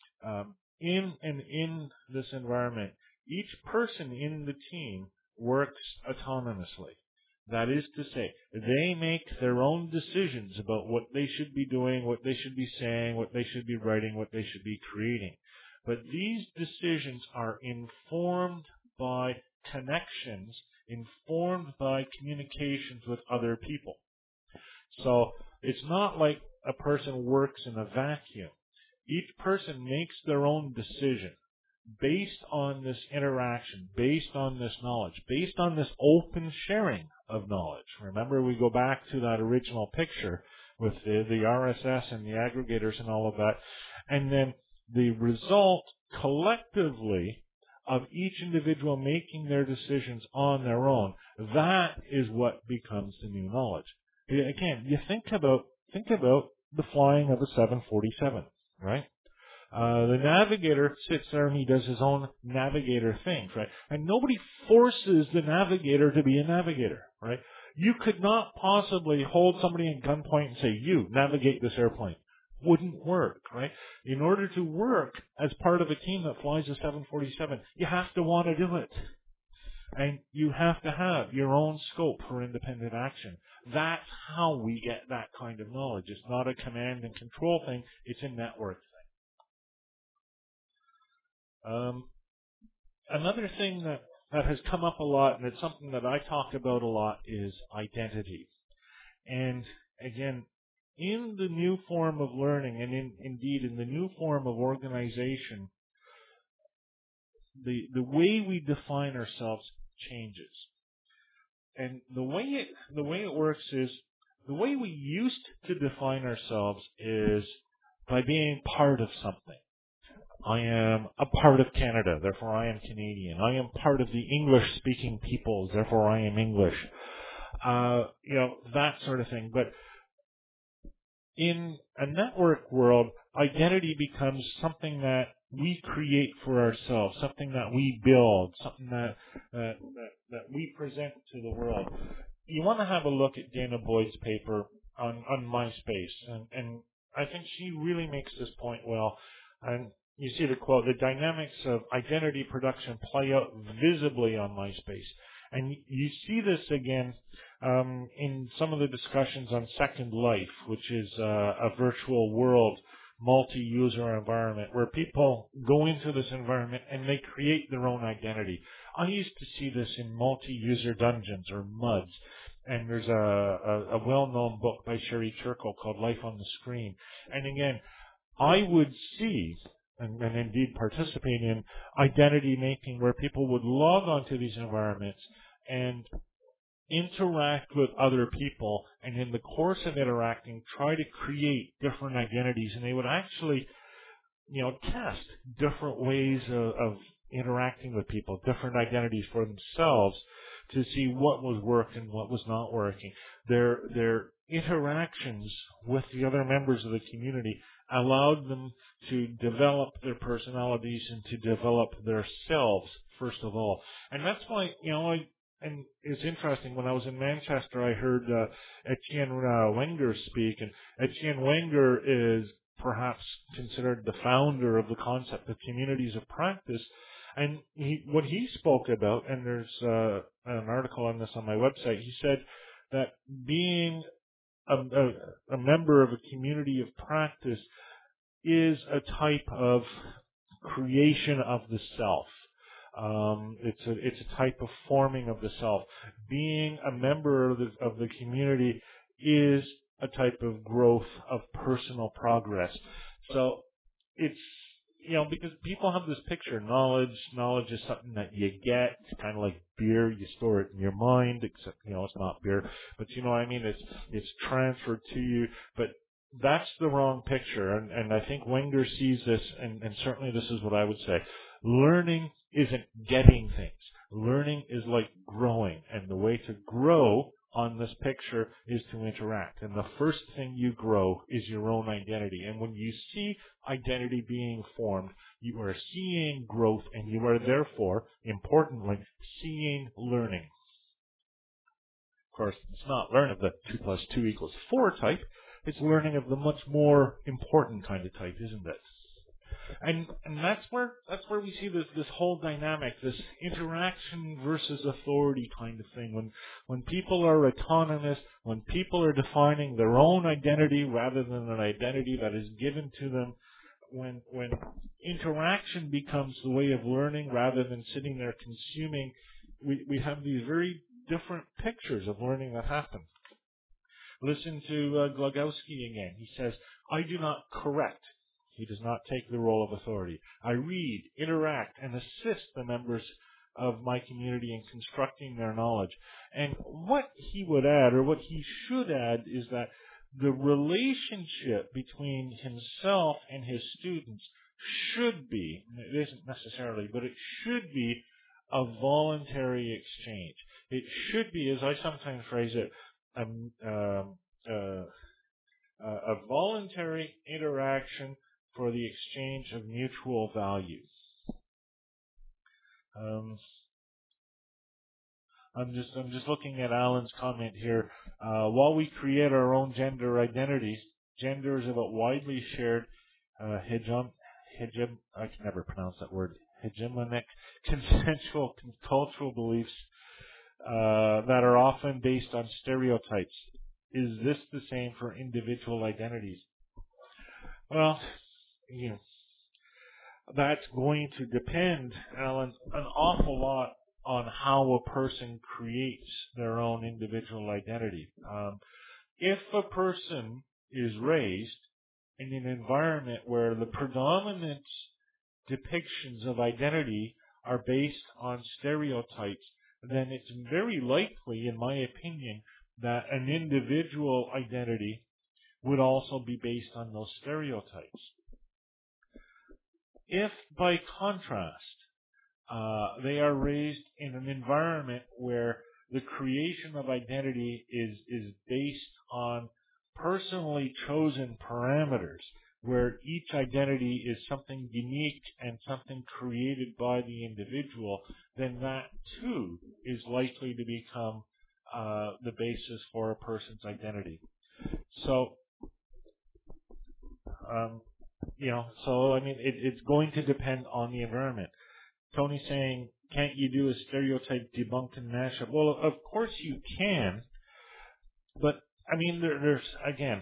in this environment, each person in the team works autonomously. That is to say, they make their own decisions about what they should be doing, what they should be saying, what they should be writing, what they should be creating. But these decisions are informed by connections, informed by communications with other people. So it's not like a person works in a vacuum. Each person makes their own decision based on this interaction, based on this knowledge, based on this open sharing of knowledge. Remember, we go back to that original picture with the RSS and the aggregators and all of that. And then the result collectively of each individual making their decisions on their own, that is what becomes the new knowledge. Again, you think about the flying of a 747, right? The navigator sits there and he does his own navigator things, right? And nobody forces the navigator to be a navigator, right? You could not possibly hold somebody in gunpoint and say, you navigate this airplane. Wouldn't work, right? In order to work as part of a team that flies a 747, you have to want to do it. And you have to have your own scope for independent action. That's how we get that kind of knowledge. It's not a command and control thing. It's a network thing. Another thing that has come up a lot, and it's something that I talk about a lot, is identity. And again, in the new form of learning, and indeed in the new form of organization, the way we define ourselves changes. And the way it works is, the way we used to define ourselves is by being part of something. I am a part of Canada, therefore I am Canadian. I am part of the English-speaking peoples, therefore I am English. That sort of thing. But in a network world, identity becomes something that we create for ourselves, something that we build, something that we present to the world. You want to have a look at Dana Boyd's paper on MySpace, and I think she really makes this point well. And you see the quote, "The dynamics of identity production play out visibly on MySpace." And you see this again in some of the discussions on Second Life, which is a virtual world multi-user environment where people go into this environment and they create their own identity. I used to see this in multi-user dungeons or MUDs. And there's a well-known book by Sherry Turkle called Life on the Screen. And again, I would see and indeed participate in identity making where people would log onto these environments and interact with other people, and in the course of interacting try to create different identities, and they would actually test different ways of interacting with people, different identities for themselves to see what was working, what was not working. Their interactions with the other members of the community allowed them to develop their personalities and to develop their selves, first of all. And that's why, and it's interesting, when I was in Manchester, I heard Etienne Wenger speak, and Etienne Wenger is perhaps considered the founder of the concept of communities of practice. And what he spoke about, and there's an article on this on my website, he said that being a member of a community of practice is a type of creation of the self. It's a type of forming of the self. Being a member of the community is a type of growth of personal progress. So it's, because people have this picture, knowledge is something that you get. It's kind of like beer, you store it in your mind, except, it's not beer, but you know what I mean? It's transferred to you, but that's the wrong picture. And I think Wenger sees this, and certainly this is what I would say. Learning isn't getting things. Learning is like growing, and the way to grow on this picture is to interact. And the first thing you grow is your own identity. And when you see identity being formed, you are seeing growth, and you are therefore, importantly, seeing learning. Of course, it's not learning of the 2 plus 2 equals 4 type. It's learning of the much more important kind of type, isn't it? And that's where we see this whole dynamic, this interaction versus authority kind of thing. When people are autonomous, when people are defining their own identity rather than an identity that is given to them, when interaction becomes the way of learning rather than sitting there consuming, we have these very different pictures of learning that happen. Listen to Glogowski again. He says, "I do not correct." He does not take the role of authority. "I read, interact, and assist the members of my community in constructing their knowledge." And what he would add, or what he should add, is that the relationship between himself and his students should be, it isn't necessarily, but it should be a voluntary exchange. It should be, as I sometimes phrase it, uh, a voluntary interaction for the exchange of mutual values. Um, I'm just looking at Alan's comment here. While we create our own gender identities, gender is about widely shared I can never pronounce that word, hegemonic, consensual cultural beliefs that are often based on stereotypes. Is this the same for individual identities? Well, you know, that's going to depend, Alan, an awful lot on how a person creates their own individual identity. If a person is raised in an environment where the predominant depictions of identity are based on stereotypes, then it's very likely, in my opinion, that an individual identity would also be based on those stereotypes. If, by contrast, they are raised in an environment where the creation of identity is based on personally chosen parameters, where each identity is something unique and something created by the individual, then that too is likely to become the basis for a person's identity. So, I mean, it's going to depend on the environment. Tony's saying, can't you do a stereotype debunk and mashup? Well, of course you can, but I mean, there's again,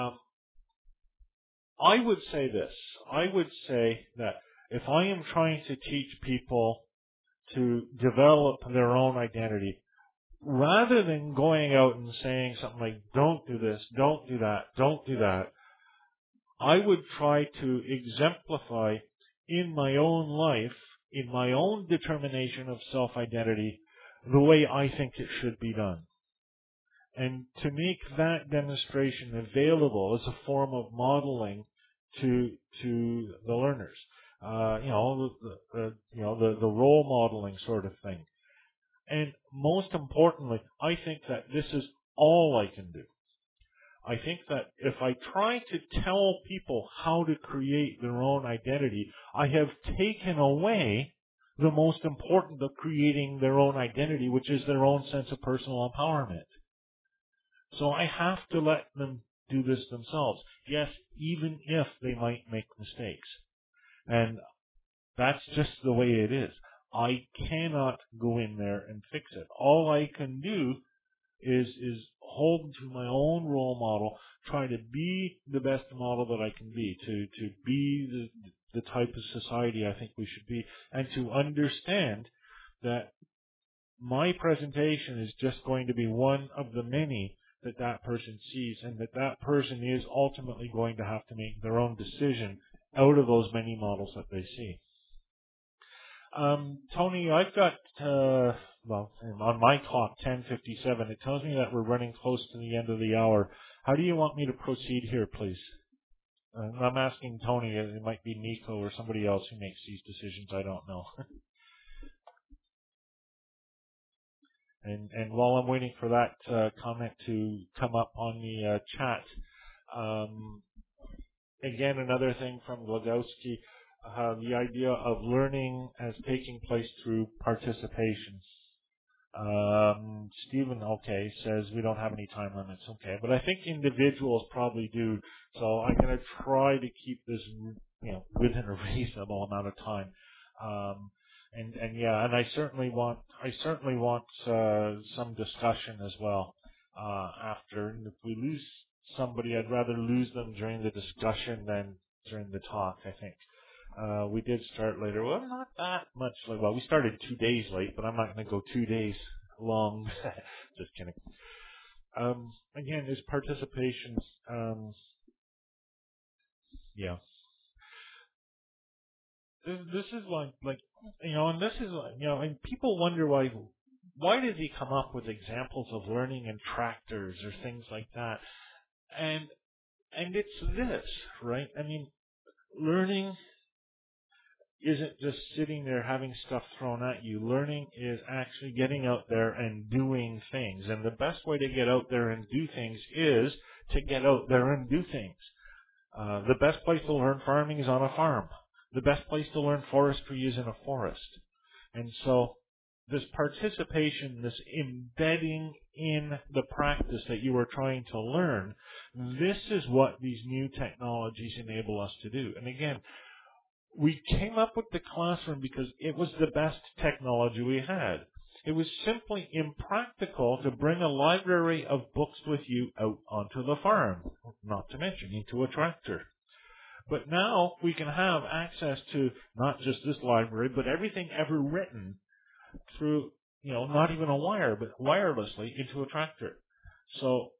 I would say this. I would say that if I am trying to teach people to develop their own identity, rather than going out and saying something like, don't do this, don't do that, don't do that, I would try to exemplify in my own life, in my own determination of self-identity, the way I think it should be done. And to make that demonstration available as a form of modeling to the learners, the role modeling sort of thing. And most importantly, I think that this is all I can do. I think that if I try to tell people how to create their own identity, I have taken away the most important of creating their own identity, which is their own sense of personal empowerment. So I have to let them do this themselves. Yes, even if they might make mistakes. And that's just the way it is. I cannot go in there and fix it. All I can do is hold to my own role model, try to be the best model that I can be, to be the type of society I think we should be, and to understand that my presentation is just going to be one of the many that person sees, and that person is ultimately going to have to make their own decision out of those many models that they see. Tony, I've got, on my clock, 10:57. It tells me that we're running close to the end of the hour. How do you want me to proceed here, please? I'm asking Tony. It might be Nico or somebody else who makes these decisions. I don't know. And while I'm waiting for that comment to come up on the chat, again, another thing from Glogowski, the idea of learning as taking place through participation. Stephen, okay, says we don't have any time limits. Okay, but I think individuals probably do. So I'm going to try to keep this, within a reasonable amount of time. And I certainly want some discussion as well after. And if we lose somebody, I'd rather lose them during the discussion than during the talk, I think. We did start later. Well, not that much late. Well, we started 2 days late, but I'm not going to go 2 days long. Just kidding. Again, is participation, This is and this is, and people wonder why does he come up with examples of learning in tractors or things like that? And it's this, right? I mean, learning isn't just sitting there having stuff thrown at you. Learning is actually getting out there and doing things. And the best way to get out there and do things is to get out there and do things. The best place to learn farming is on a farm. The best place to learn forestry is in a forest. And so this participation, this embedding in the practice that you are trying to learn, this is what these new technologies enable us to do. And again, we came up with the classroom because it was the best technology we had. It was simply impractical to bring a library of books with you out onto the farm, not to mention into a tractor. But now we can have access to not just this library, but everything ever written through, not even a wire, but wirelessly into a tractor. So,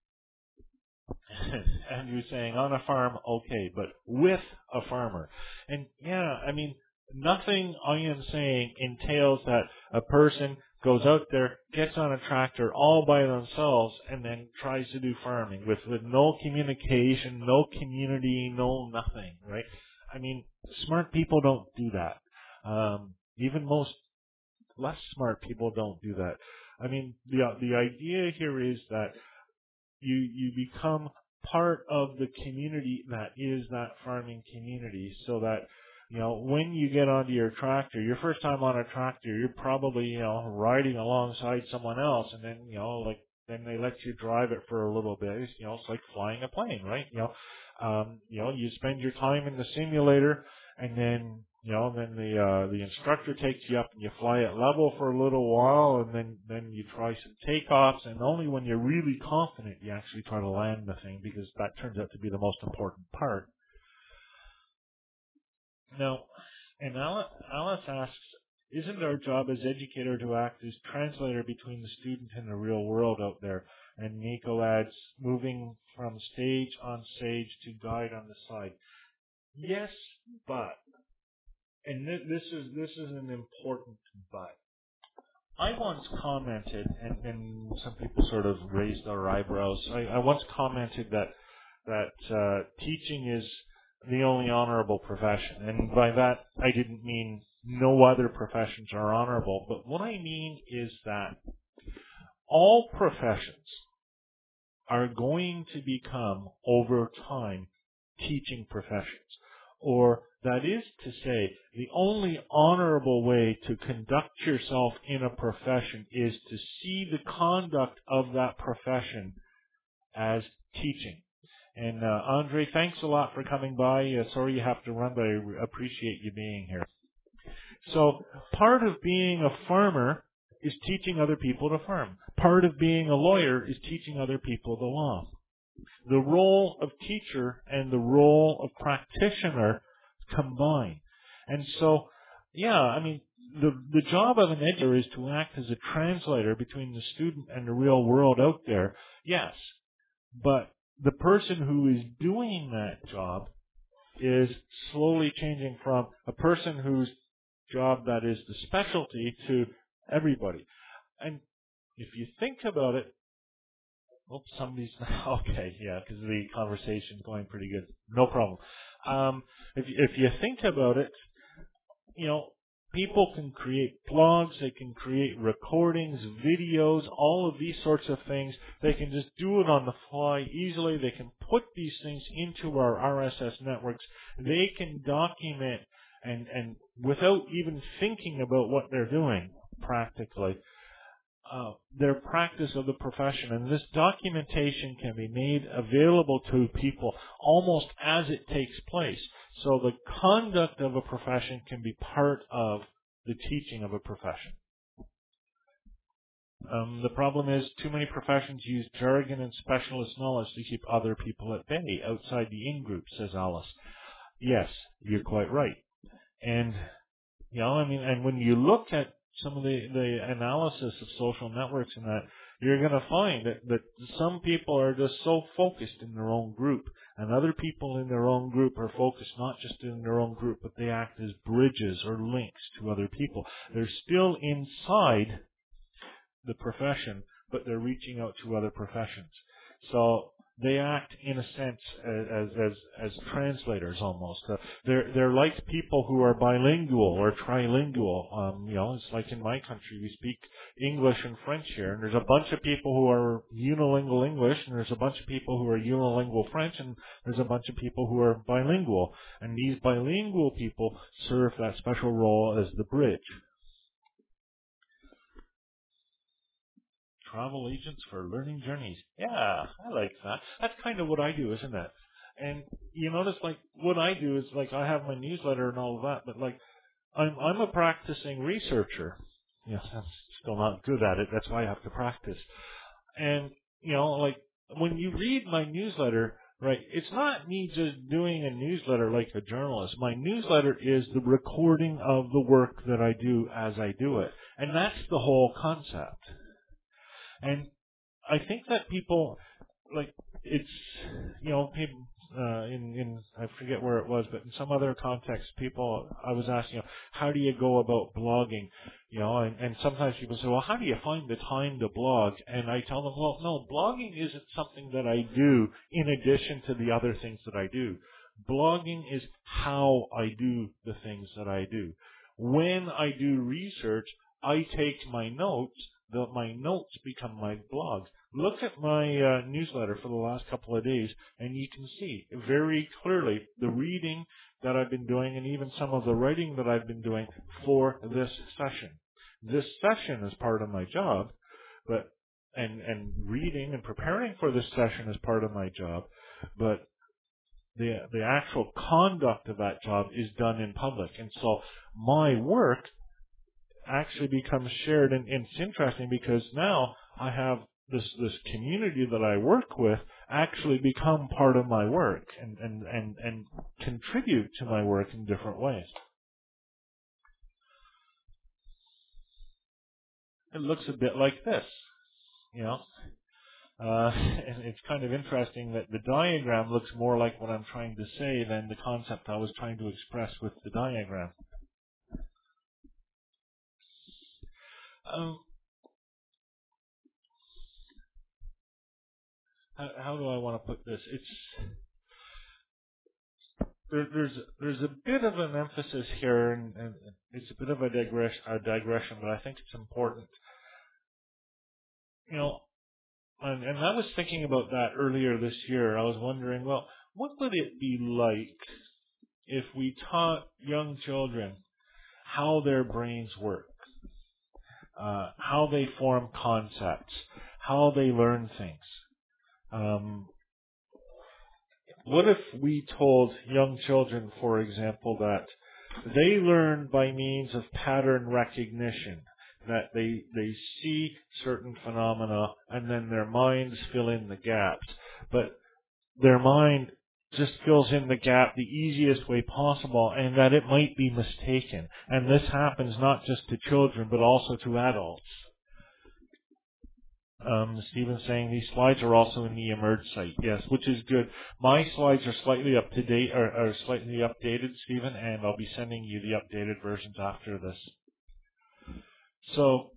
Andrew's saying on a farm, okay, but with a farmer. And yeah, I mean, nothing I am saying entails that a person goes out there, gets on a tractor all by themselves, and then tries to do farming with no communication, no community, no nothing, right? I mean, smart people don't do that. Even most less smart people don't do that. I mean, the idea here is that you become part of the community that is that farming community, so that when you get onto your tractor, your first time on a tractor, you're probably riding alongside someone else, and then then they let you drive it for a little bit. It's like flying a plane, right? You spend your time in the simulator, and then then the instructor takes you up and you fly at level for a little while, and then you try some takeoffs, and only when you're really confident you actually try to land the thing, because that turns out to be the most important part. Now, and Alice asks, isn't our job as educator to act as translator between the student and the real world out there? And Nico adds, moving from stage on stage to guide on the side. Yes, but, and this is an important but. I once commented, and some people sort of raised their eyebrows. I once commented that teaching is the only honorable profession, and by that I didn't mean no other professions are honorable, but what I mean is that all professions are going to become, over time, teaching professions. Or, that is to say, the only honorable way to conduct yourself in a profession is to see the conduct of that profession as teaching. And Andre, thanks a lot for coming by. Sorry you have to run, but I appreciate you being here. So, part of being a farmer is teaching other people to farm. Part of being a lawyer is teaching other people the law. The role of teacher and the role of practitioner combine. And so, yeah, I mean, the job of an educator is to act as a translator between the student and the real world out there, yes. But the person who is doing that job is slowly changing from a person whose job that is the specialty to everybody. And if you think about it, oops, somebody's okay, yeah, because the conversation's going pretty good. No problem. If you think about it, people can create blogs, they can create recordings, videos, all of these sorts of things. They can just do it on the fly easily. They can put these things into our RSS networks. They can document and without even thinking about what they're doing, practically, their practice of the profession. And this documentation can be made available to people almost as it takes place. So the conduct of a profession can be part of the teaching of a profession. The problem is too many professions use jargon and specialist knowledge to keep other people at bay outside the in-group, says Alice. Yes, you're quite right. And, and when you look at some of the analysis of social networks and that, you're going to find that some people are just so focused in their own group, and other people in their own group are focused not just in their own group, but they act as bridges or links to other people. They're still inside the profession, but they're reaching out to other professions. So they act in a sense as translators almost. They're like people who are bilingual or trilingual. It's like in my country we speak English and French here, and there's a bunch of people who are unilingual English, and there's a bunch of people who are unilingual French, and there's a bunch of people who are bilingual. And these bilingual people serve that special role as the bridge. Travel agents for learning journeys. Yeah, I like that. That's kind of what I do, isn't it? And you notice, like, what I do is, like, I have my newsletter and all of that, but, like, I'm a practicing researcher. Yes, I'm still not good at it. That's why I have to practice. And, like, when you read my newsletter, right, it's not me just doing a newsletter like a journalist. My newsletter is the recording of the work that I do as I do it. And that's the whole concept. And I think that people, like, it's, people, I forget where it was, but in some other context, I was asking, how do you go about blogging? And sometimes people say, well, how do you find the time to blog? And I tell them, well, no, blogging isn't something that I do in addition to the other things that I do. Blogging is how I do the things that I do. When I do research, I take my notes. My notes become my blogs. Look at my newsletter for the last couple of days, and you can see very clearly the reading that I've been doing and even some of the writing that I've been doing for this session. This session is part of my job, but and reading and preparing for this session is part of my job, but the actual conduct of that job is done in public. And so my work actually becomes shared, and it's interesting because now I have this community that I work with actually become part of my work and contribute to my work in different ways. It looks a bit like this, and it's kind of interesting that the diagram looks more like what I'm trying to say than the concept I was trying to express with the diagram. How do I want to put this? There's a bit of an emphasis here, and it's a bit of a digression, but I think it's important. And I was thinking about that earlier this year. I was wondering, well, what would it be like if we taught young children how their brains work, how they form concepts, how they learn things? What if we told young children, for example, that they learn by means of pattern recognition, that they see certain phenomena and then their minds fill in the gaps, but their mind just fills in the gap the easiest way possible, and that it might be mistaken. And this happens not just to children, but also to adults. Stephen's saying these slides are also in the Emerge site. Yes, which is good. My slides are slightly up to date, or are slightly updated, Stephen, and I'll be sending you the updated versions after this. So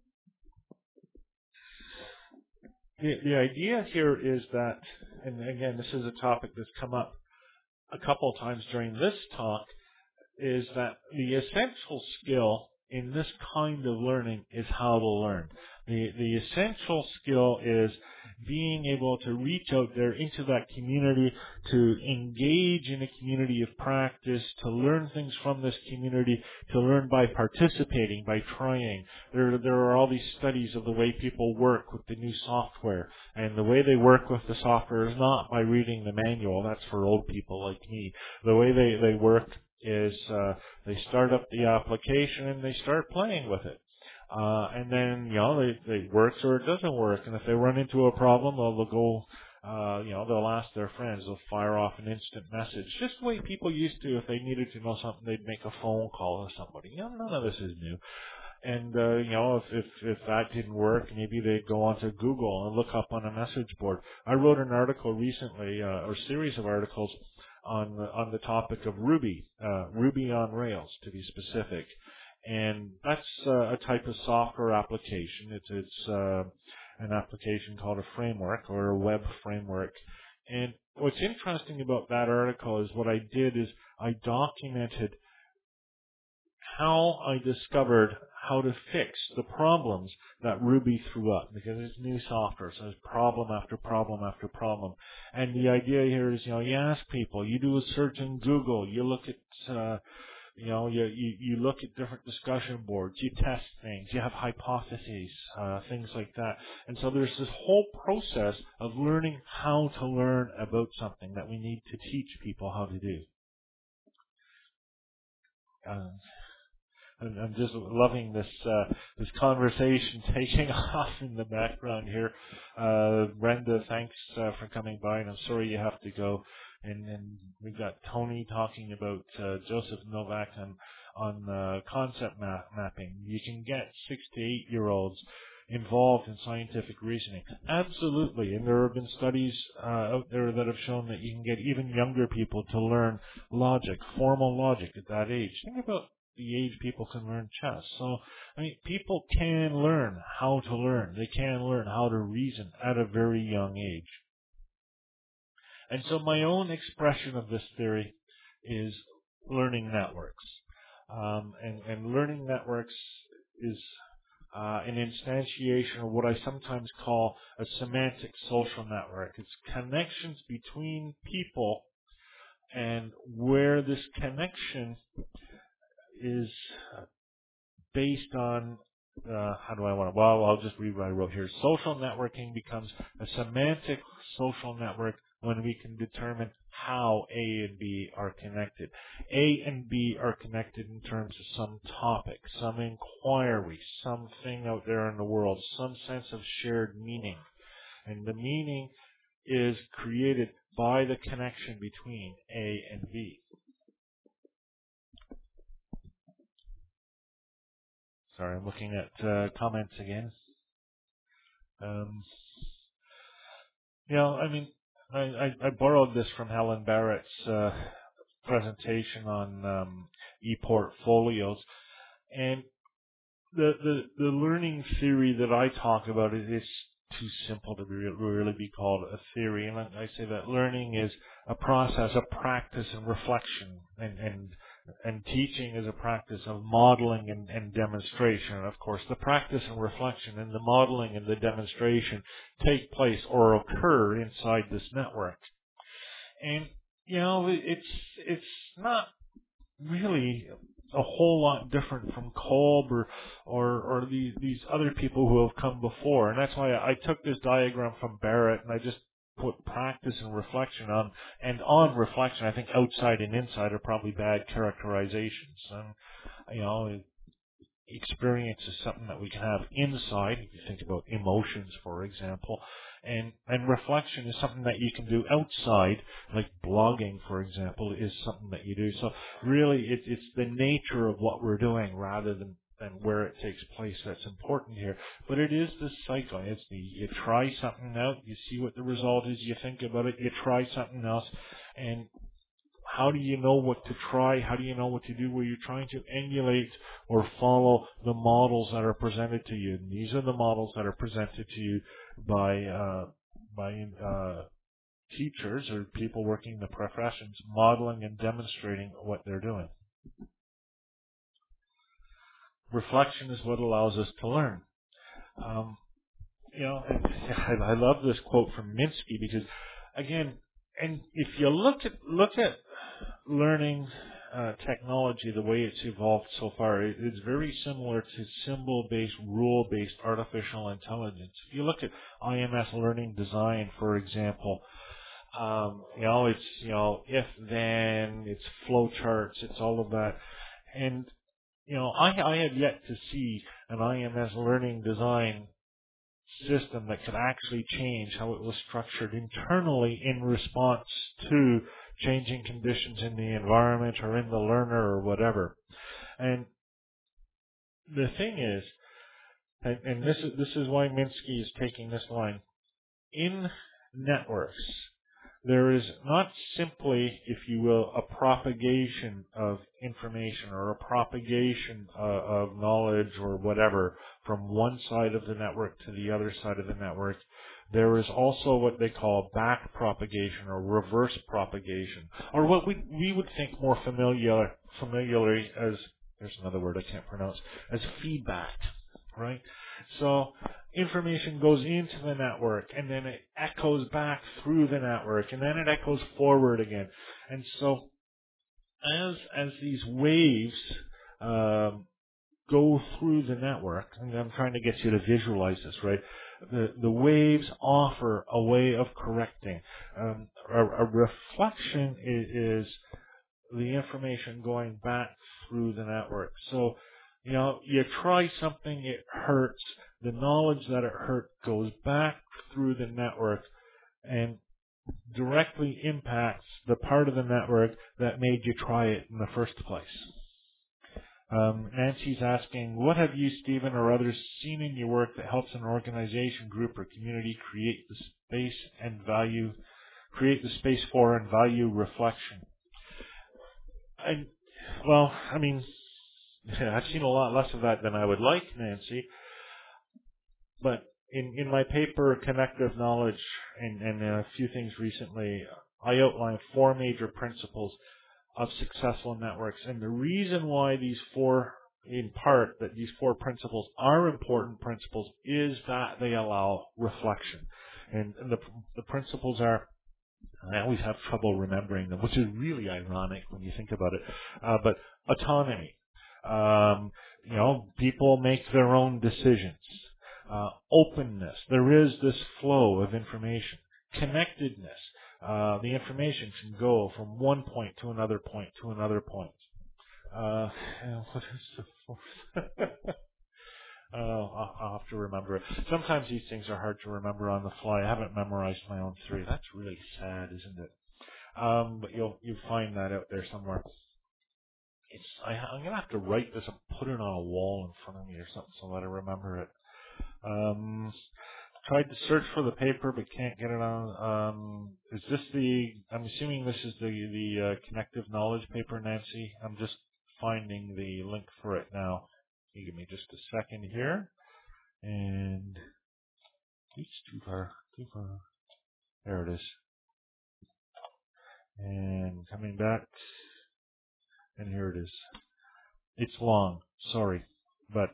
the idea here is that, and again, this is a topic that's come up a couple of times during this talk, is that the essential skill in this kind of learning is how to learn. The essential skill is being able to reach out there into that community, to engage in a community of practice, to learn things from this community, to learn by participating, by trying. There are all these studies of the way people work with the new software, and the way they work with the software is not by reading the manual. That's for old people like me. The way they work is they start up the application and they start playing with it. And then, it works or it doesn't work. And if they run into a problem, they'll go, they'll ask their friends. They'll fire off an instant message. Just the way people used to, if they needed to know something, they'd make a phone call to somebody. None of this is new. And, if that didn't work, maybe they'd go onto Google and look up on a message board. I wrote an article recently, or a series of articles on the topic of Ruby on Rails to be specific. And that's a type of software application. It's an application called a framework or a web framework. And what's interesting about that article is what I did is I documented how I discovered how to fix the problems that Ruby threw up, because it's new software, so there's problem after problem after problem. And the idea here is, you ask people, you do a search in Google, you look at, you look at different discussion boards, you test things, you have hypotheses, things like that. And so there's this whole process of learning how to learn about something that we need to teach people how to do. I'm just loving this conversation taking off in the background here. Brenda, thanks for coming by, and I'm sorry you have to go. And we've got Tony talking about Joseph Novak on concept mapping. You can get 6 to 8-year-olds involved in scientific reasoning. Absolutely, and there have been studies out there that have shown that you can get even younger people to learn logic, formal logic at that age. Think about the age people can learn chess. So, people can learn how to learn. They can learn how to reason at a very young age. And so my own expression of this theory is learning networks. And learning networks is an instantiation of what I sometimes call a semantic social network. It's connections between people, and where this connection is based on, I'll just read what I wrote here. Social networking becomes a semantic social network when we can determine how A and B are connected. A and B are connected in terms of some topic, some inquiry, something out there in the world, some sense of shared meaning. And the meaning is created by the connection between A and B. Sorry, I'm looking at comments again. I borrowed this from Helen Barrett's presentation on e-portfolios, and the learning theory that I talk about is too simple to really be called a theory. And I say that learning is a process, a practice and reflection, and teaching is a practice of modeling and demonstration. And of course, the practice and reflection and the modeling and the demonstration take place or occur inside this network. And, it's not really a whole lot different from Kolb or these other people who have come before. And that's why I took this diagram from Barrett and I just put practice and reflection on. And on reflection, I think outside and inside are probably bad characterizations. And, experience is something that we can have inside, if you think about emotions, for example, and reflection is something that you can do outside, like blogging, for example, is something that you do. So really, it's the nature of what we're doing rather than where it takes place that's important here. But it is this cycle. It's you try something out, you see what the result is, you think about it, you try something else, and how do you know what to try? How do you know what to do? Well, you're trying to emulate or follow the models that are presented to you. And these are the models that are presented to you by teachers or people working in the professions, modeling and demonstrating what they're doing. Reflection is what allows us to learn. I love this quote from Minsky because, again, and if you look at learning technology, the way it's evolved so far, it's very similar to symbol-based, rule-based artificial intelligence. If you look at IMS learning design, for example, it's if then, it's flowcharts, it's all of that, and I have yet to see an IMS learning design system that could actually change how it was structured internally in response to changing conditions in the environment or in the learner or whatever. And the thing is, and this is why Minsky is taking this line, in networks, there is not simply, if you will, a propagation of information or a propagation of knowledge or whatever from one side of the network to the other side of the network. There is also what they call back propagation or reverse propagation, or what we would think more familiarly as, there's another word I can't pronounce, as feedback, right? So information goes into the network and then it echoes back through the network and then it echoes forward again. And so as these waves go through the network, and I'm trying to get you to visualize this, right? The waves offer a way of correcting. A reflection is the information going back through the network. So, you try something, it hurts. The knowledge that it hurt goes back through the network and directly impacts the part of the network that made you try it in the first place. Nancy's asking, what have you, Stephen, or others seen in your work that helps an organization, group, or community create the space for and value reflection? I've seen a lot less of that than I would like, Nancy. But in my paper, Connective Knowledge, and a few things recently, I outlined 4 major principles of successful networks. And the reason why these 4 principles are important principles is that they allow reflection. And the principles are, I always have trouble remembering them, which is really ironic when you think about it, but autonomy. People make their own decisions. Openness. There is this flow of information. Connectedness. The information can go from one point to another point to another point. What is the 4th? I'll have to remember it. Sometimes these things are hard to remember on the fly. I haven't memorized my own 3. That's really sad, isn't it? But you'll find that out there somewhere. I'm gonna have to write this and put it on a wall in front of me or something so that I remember it. Tried to search for the paper but can't get it on. Is this I'm assuming this is the Connective Knowledge paper, Nancy. I'm just finding the link for it now. You give me just a second here. And it's too far. There it is. And coming back. And here it is. It's long. Sorry. But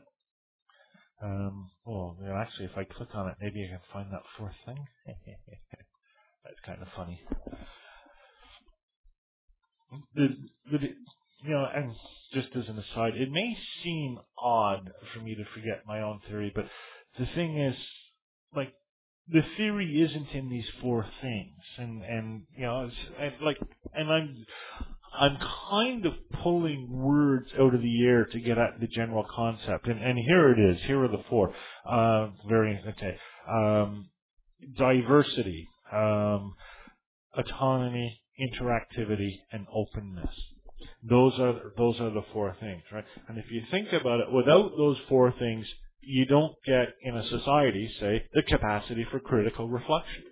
actually, if I click on it, maybe I can find that 4th thing. That's kind of funny. And just as an aside, it may seem odd for me to forget my own theory, but the thing is, the theory isn't in these 4 things, I'm kind of pulling words out of the air to get at the general concept, and here it is. Here are the 4. Diversity, autonomy, interactivity, and openness. Those are the 4 things, right? And if you think about it, without those 4 things, you don't get in a society, say, the capacity for critical reflection.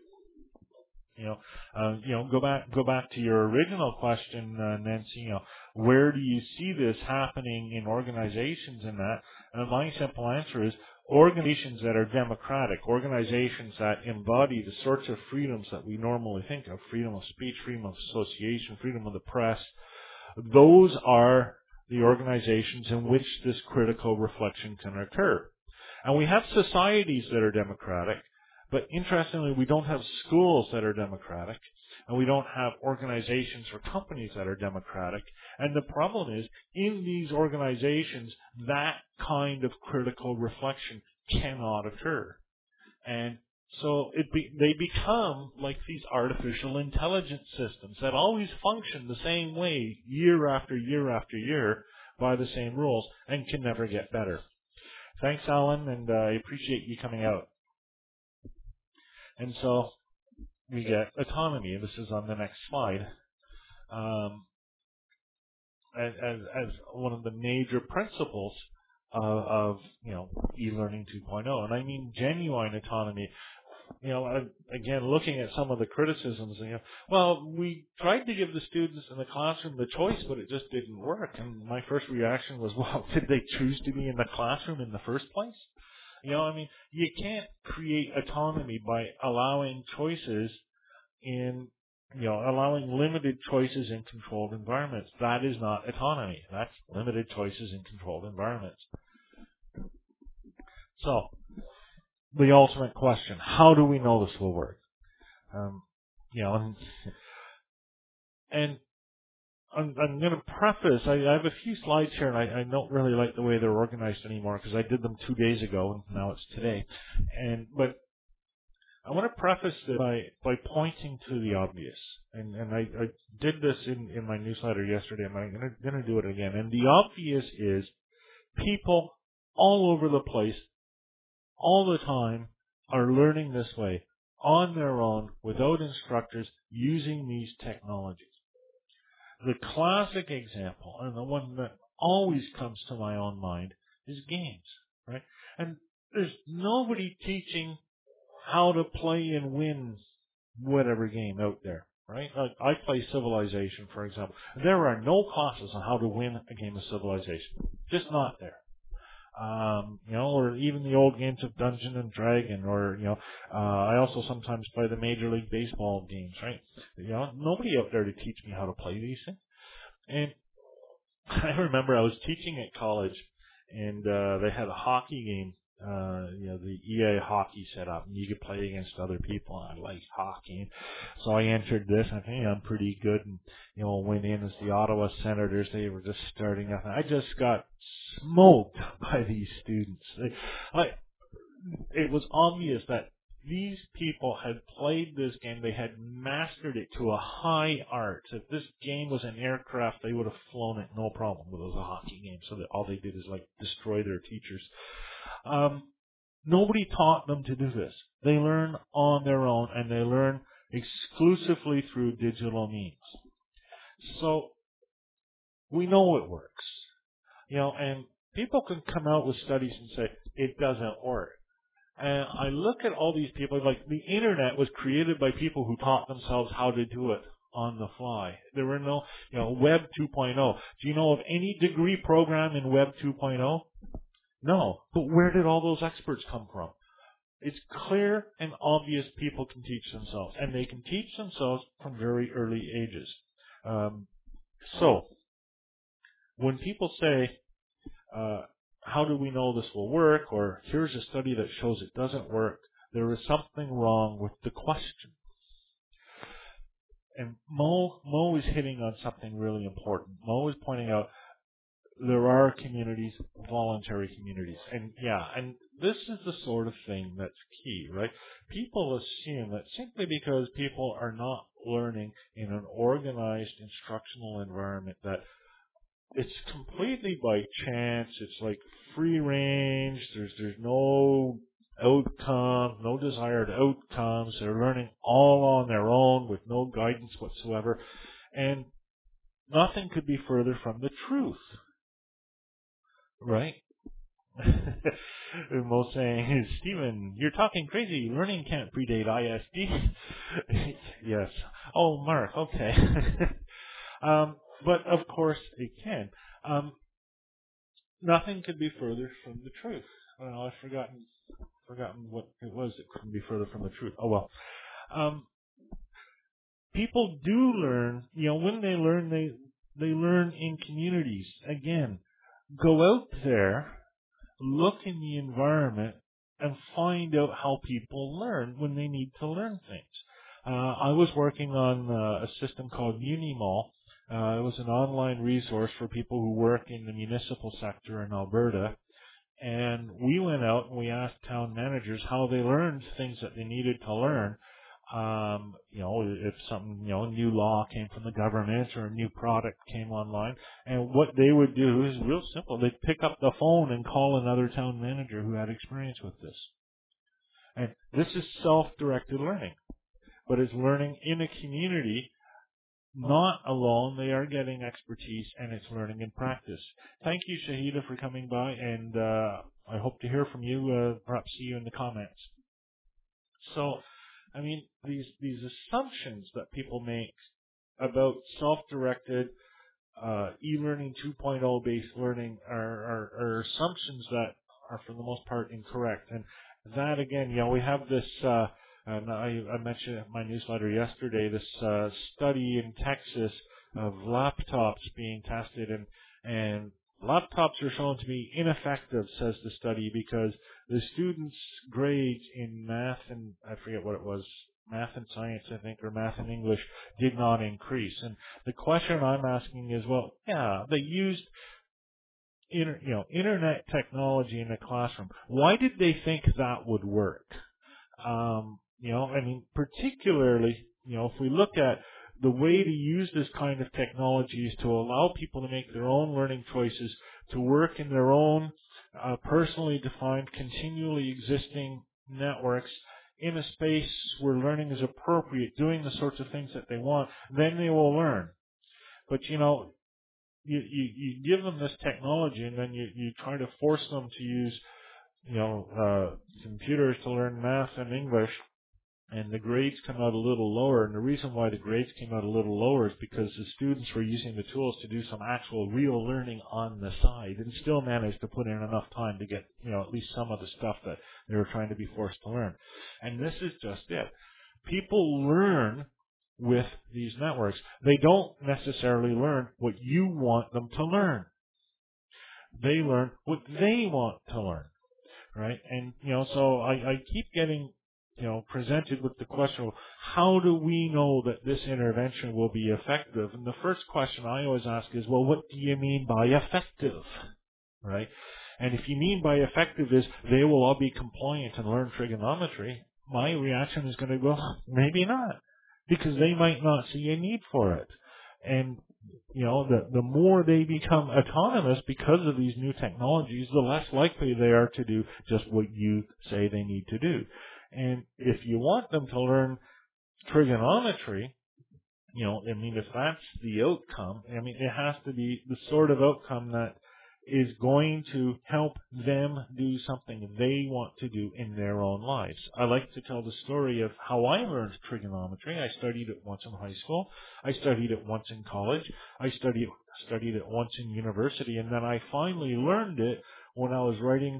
Go back to your original question, Nancy. Where do you see this happening in organizations? And that, and my simple answer is organizations that are democratic, organizations that embody the sorts of freedoms that we normally think of: freedom of speech, freedom of association, freedom of the press. Those are the organizations in which this critical reflection can occur. And we have societies that are democratic, but interestingly, we don't have schools that are democratic, and we don't have organizations or companies that are democratic. And the problem is, in these organizations, that kind of critical reflection cannot occur. And so they become like these artificial intelligence systems that always function the same way year after year after year by the same rules and can never get better. Thanks, Alan, and I appreciate you coming out. And so we get autonomy. This is on the next slide. As one of the major principles of e-learning 2.0, and I mean genuine autonomy. again, looking at some of the criticisms, well, we tried to give the students in the classroom the choice, but it just didn't work. And my first reaction was, well, did they choose to be in the classroom in the first place? You can't create autonomy by allowing choices allowing limited choices in controlled environments. That is not autonomy. That's limited choices in controlled environments. So, the ultimate question, how do we know this will work? And I'm going to preface, I have a few slides here, and I don't really like the way they're organized anymore because I did them 2 days ago, and now it's today. But I want to preface it by pointing to the obvious. And I did this in my newsletter yesterday, and I'm going to do it again. And the obvious is people all over the place, all the time, are learning this way, on their own, without instructors, using these technologies. The classic example, and the one that always comes to my own mind, is games, right? And there's nobody teaching how to play and win whatever game out there, right? Like I play Civilization, for example. There are no classes on how to win a game of Civilization. Just not there. Or even the old games of Dungeon and Dragon, or, I also sometimes play the Major League Baseball games, right? Nobody out there to teach me how to play these things. And I remember I was teaching at college, and they had a hockey game, the EA hockey set up, and you could play against other people, and I liked hockey. So I entered this, and I think I'm pretty good, and, went in as the Ottawa Senators. They were just starting up, and I just got smoked by these students. It was obvious that these people had played this game. They had mastered it to a high art. If this game was an aircraft, they would have flown it no problem. But it was a hockey game, so that all they did is destroy their teachers. Nobody taught them to do this. They learn on their own, and they learn exclusively through digital means. So we know it works, and people can come out with studies and say it doesn't work. And I look at all these people, like the internet was created by people who taught themselves how to do it on the fly. There were no, Web 2.0. Do you know of any degree program in Web 2.0? No. But where did all those experts come from? It's clear and obvious people can teach themselves, and they can teach themselves from very early ages. So, when people say, how do we know this will work, or here's a study that shows it doesn't work, there is something wrong with the question. And Mo is hitting on something really important. Mo is pointing out there are communities, voluntary communities. And this is the sort of thing that's key, right? People assume that simply because people are not learning in an organized instructional environment that it's completely by chance. It's like free range. There's no outcome, no desired outcomes. They're learning all on their own with no guidance whatsoever. And nothing could be further from the truth. Right? Most saying, Stephen, you're talking crazy. Learning can't predate ISD. Yes. Oh, Mark, okay. But of course it can. Nothing could be further from the truth. Well, I've forgotten what it was that couldn't be further from the truth. Oh well. People do learn. When they learn, they learn in communities. Again, go out there, look in the environment, and find out how people learn when they need to learn things. I was working on a system called Unimall. It was an online resource for people who work in the municipal sector in Alberta. And we went out and we asked town managers how they learned things that they needed to learn. If something, new law came from the government or a new product came online. And what they would do is real simple. They'd pick up the phone and call another town manager who had experience with this. And this is self-directed learning. But it's learning in a community, not alone. They are getting expertise, and it's learning in practice. Thank you, Shahida, for coming by, and I hope to hear from you, perhaps see you in the comments. So I mean, these assumptions that people make about self-directed e-learning 2.0 based learning are assumptions that are for the most part incorrect. And that again, we have this, and I mentioned it in my newsletter yesterday, this study in Texas of laptops being tested, and laptops are shown to be ineffective, says the study, because the students' grades in math and I forget what it was, math and science, I think, or math and English, did not increase. And the question I'm asking is, well, yeah, they used internet technology in the classroom. Why did they think that would work? I mean, particularly, if we look at the way to use this kind of technology is to allow people to make their own learning choices, to work in their own personally defined, continually existing networks in a space where learning is appropriate, doing the sorts of things that they want, then they will learn. But, you give them this technology and then you try to force them to use, computers to learn math and English, and the grades come out a little lower. And the reason why the grades came out a little lower is because the students were using the tools to do some actual real learning on the side and still managed to put in enough time to get, at least some of the stuff that they were trying to be forced to learn. And this is just it. People learn with these networks. They don't necessarily learn what you want them to learn. They learn what they want to learn, right? And, so I keep getting presented with the question of how do we know that this intervention will be effective? And the first question I always ask is, well, what do you mean by effective? Right? And if you mean by effective is they will all be compliant and learn trigonometry, my reaction is going to go, maybe not, because they might not see a need for it. And the more they become autonomous because of these new technologies, the less likely they are to do just what you say they need to do. And if you want them to learn trigonometry, if that's the outcome, it has to be the sort of outcome that is going to help them do something they want to do in their own lives. I like to tell the story of how I learned trigonometry. I studied it once in high school. I studied it once in college. I studied it once in university, and then I finally learned it when I was writing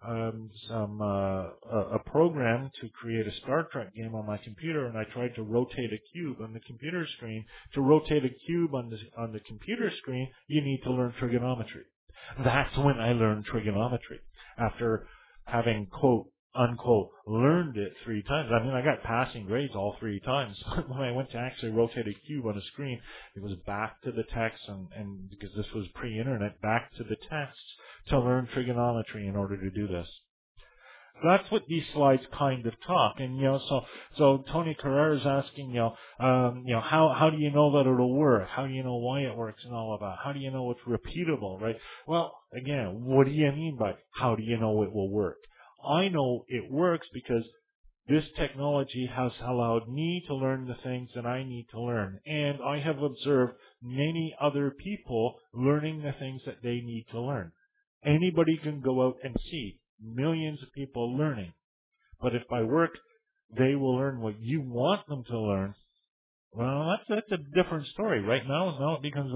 a program to create a Star Trek game on my computer, and I tried to rotate a cube on the computer screen. To rotate a cube on the computer screen, you need to learn trigonometry. That's when I learned trigonometry, after having, quote, unquote, learned it 3 times. I got passing grades all 3 times. When I went to actually rotate a cube on a screen, it was back to the text, and because this was pre-internet, back to the text to learn trigonometry in order to do this. That's what these slides kind of talk. And, so Tony Carrera is asking, how do you know that it'll work? How do you know why it works and all of that? How do you know it's repeatable, right? Well, again, what do you mean by how do you know it will work? I know it works because this technology has allowed me to learn the things that I need to learn. And I have observed many other people learning the things that they need to learn. Anybody can go out and see millions of people learning. But if by work they will learn what you want them to learn, well, that's a different story. Right now it becomes,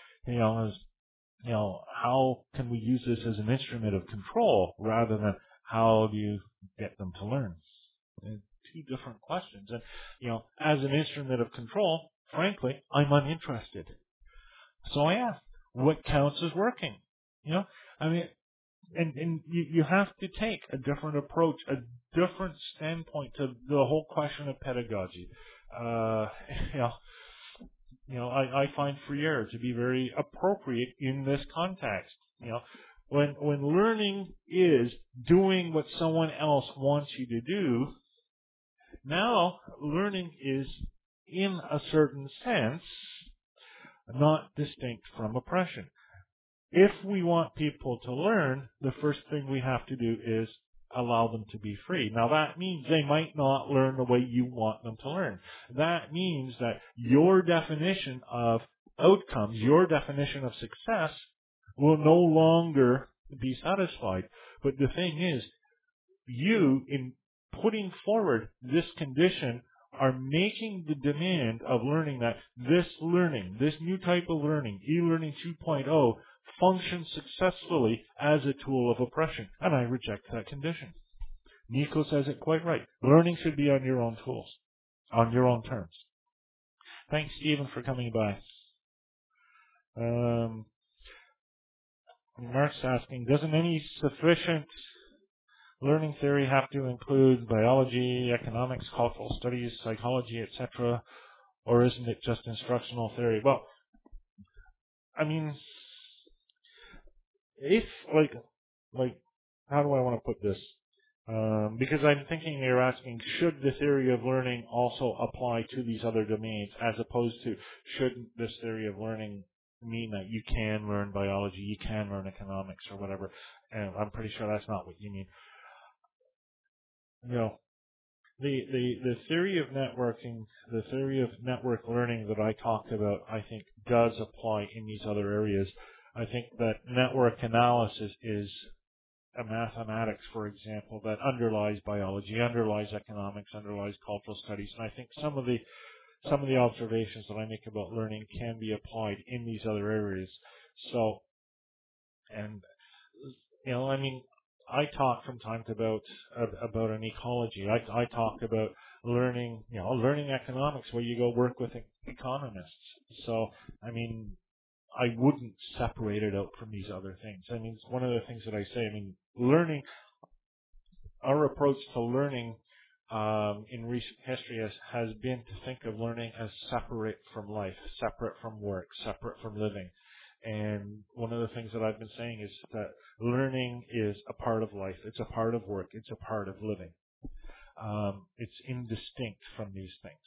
how can we use this as an instrument of control rather than how do you get them to learn? And 2 different questions. And, as an instrument of control, frankly, I'm uninterested. So I ask, what counts as working? And you have to take a different approach, a different standpoint to the whole question of pedagogy. I find Freire to be very appropriate in this context. When learning is doing what someone else wants you to do, now learning is, in a certain sense, not distinct from oppression. If we want people to learn, the first thing we have to do is allow them to be free. Now that means they might not learn the way you want them to learn. That means that your definition of outcomes, your definition of success will no longer be satisfied. But the thing is, you, in putting forward this condition are making the demand of learning that this new type of learning, e-learning 2.0, functions successfully as a tool of oppression. And I reject that condition. Nico says it quite right. Learning should be on your own tools, on your own terms. Thanks, Stephen, for coming by. Mark's asking, doesn't any sufficient learning theory have to include biology, economics, cultural studies, psychology, etc., or isn't it just instructional theory? Well, I mean, if how do I want to put this? Because I'm thinking you're asking, should the theory of learning also apply to these other domains, as opposed to shouldn't this theory of learning mean that you can learn biology, you can learn economics or whatever? And I'm pretty sure that's not what you mean. No. The theory of networking, the theory of network learning that I talked about, I think does apply in these other areas. I think that network analysis is a mathematics, for example, that underlies biology, underlies economics, underlies cultural studies, and I think some of the observations that I make about learning can be applied in these other areas. So, and I mean, I talk from time to about an ecology. I talk about learning economics, where you go work with economists. So, I mean, I wouldn't separate it out from these other things. I mean, it's one of the things that I say. I mean, learning, our approach to learning in recent history has been to think of learning as separate from life, separate from work, separate from living. And one of the things that I've been saying is that learning is a part of life. It's a part of work. It's a part of living. It's indistinct from these things.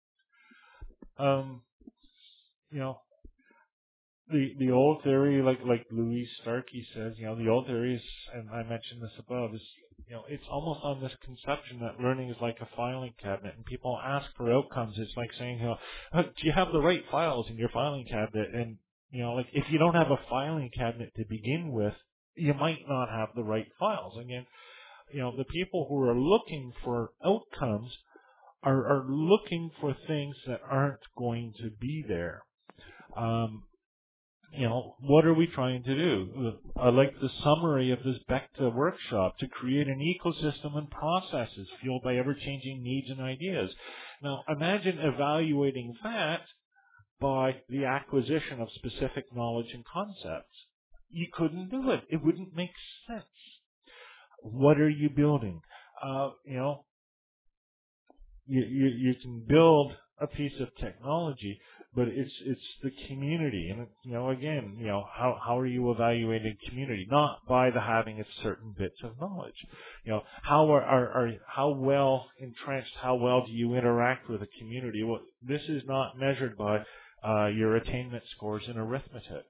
The old theory, like Louise Starkey says, the old theory is, and I mentioned this above, is it's almost on this conception that learning is like a filing cabinet, and people ask for outcomes. It's like saying, do you have the right files in your filing cabinet? And like if you don't have a filing cabinet to begin with, you might not have the right files. Again, the people who are looking for outcomes are looking for things that aren't going to be there. What are we trying to do? I like the summary of this Beckta workshop: to create an ecosystem and processes fueled by ever-changing needs and ideas. Now, imagine evaluating that by the acquisition of specific knowledge and concepts. You couldn't do it. It wouldn't make sense. What are you building? You can build a piece of technology, but it's the community. And again, how are you evaluating community? Not by the having of certain bits of knowledge. How well entrenched, how well do you interact with a community? Well, this is not measured by your attainment scores in arithmetic.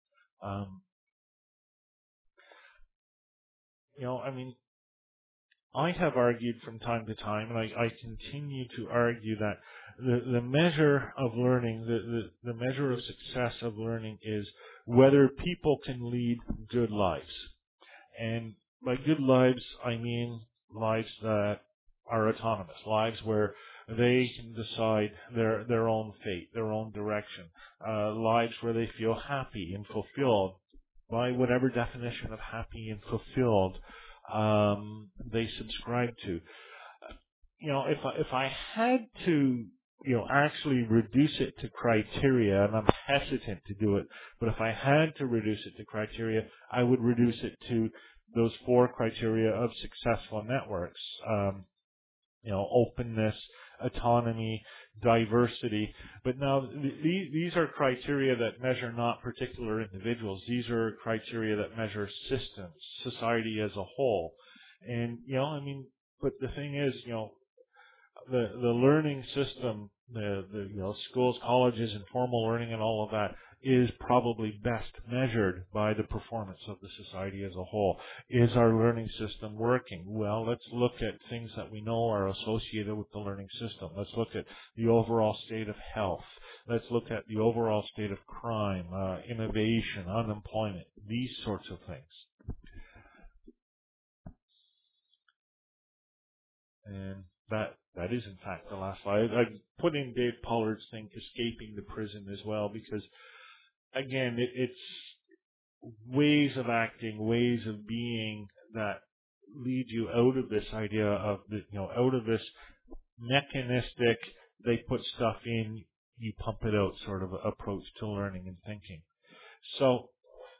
I mean, I have argued from time to time, and I continue to argue that the measure of learning, the measure of success of learning is whether people can lead good lives. And by good lives, I mean lives that are autonomous, lives where they can decide their own fate, their own direction, lives where they feel happy and fulfilled by whatever definition of happy and fulfilled they subscribe to. If I had to, actually reduce it to criteria, and I'm hesitant to do it, but if I had to reduce it to criteria, I would reduce it to those 4 criteria of successful networks. Openness, autonomy, diversity. But now these are criteria that measure not particular individuals. These are criteria that measure systems, society as a whole. And but the thing is, the learning system, the schools, colleges, and formal learning and all of that is probably best measured by the performance of the society as a whole. Is our learning system working? Well, let's look at things that we know are associated with the learning system. Let's look at the overall state of health. Let's look at the overall state of crime, innovation, unemployment, these sorts of things. And that is in fact the last slide. I put in Dave Pollard's thing, escaping the prison, as well, because again, it's ways of acting, ways of being that lead you out of this idea of the, out of this mechanistic, they put stuff in, you pump it out sort of approach to learning and thinking. So,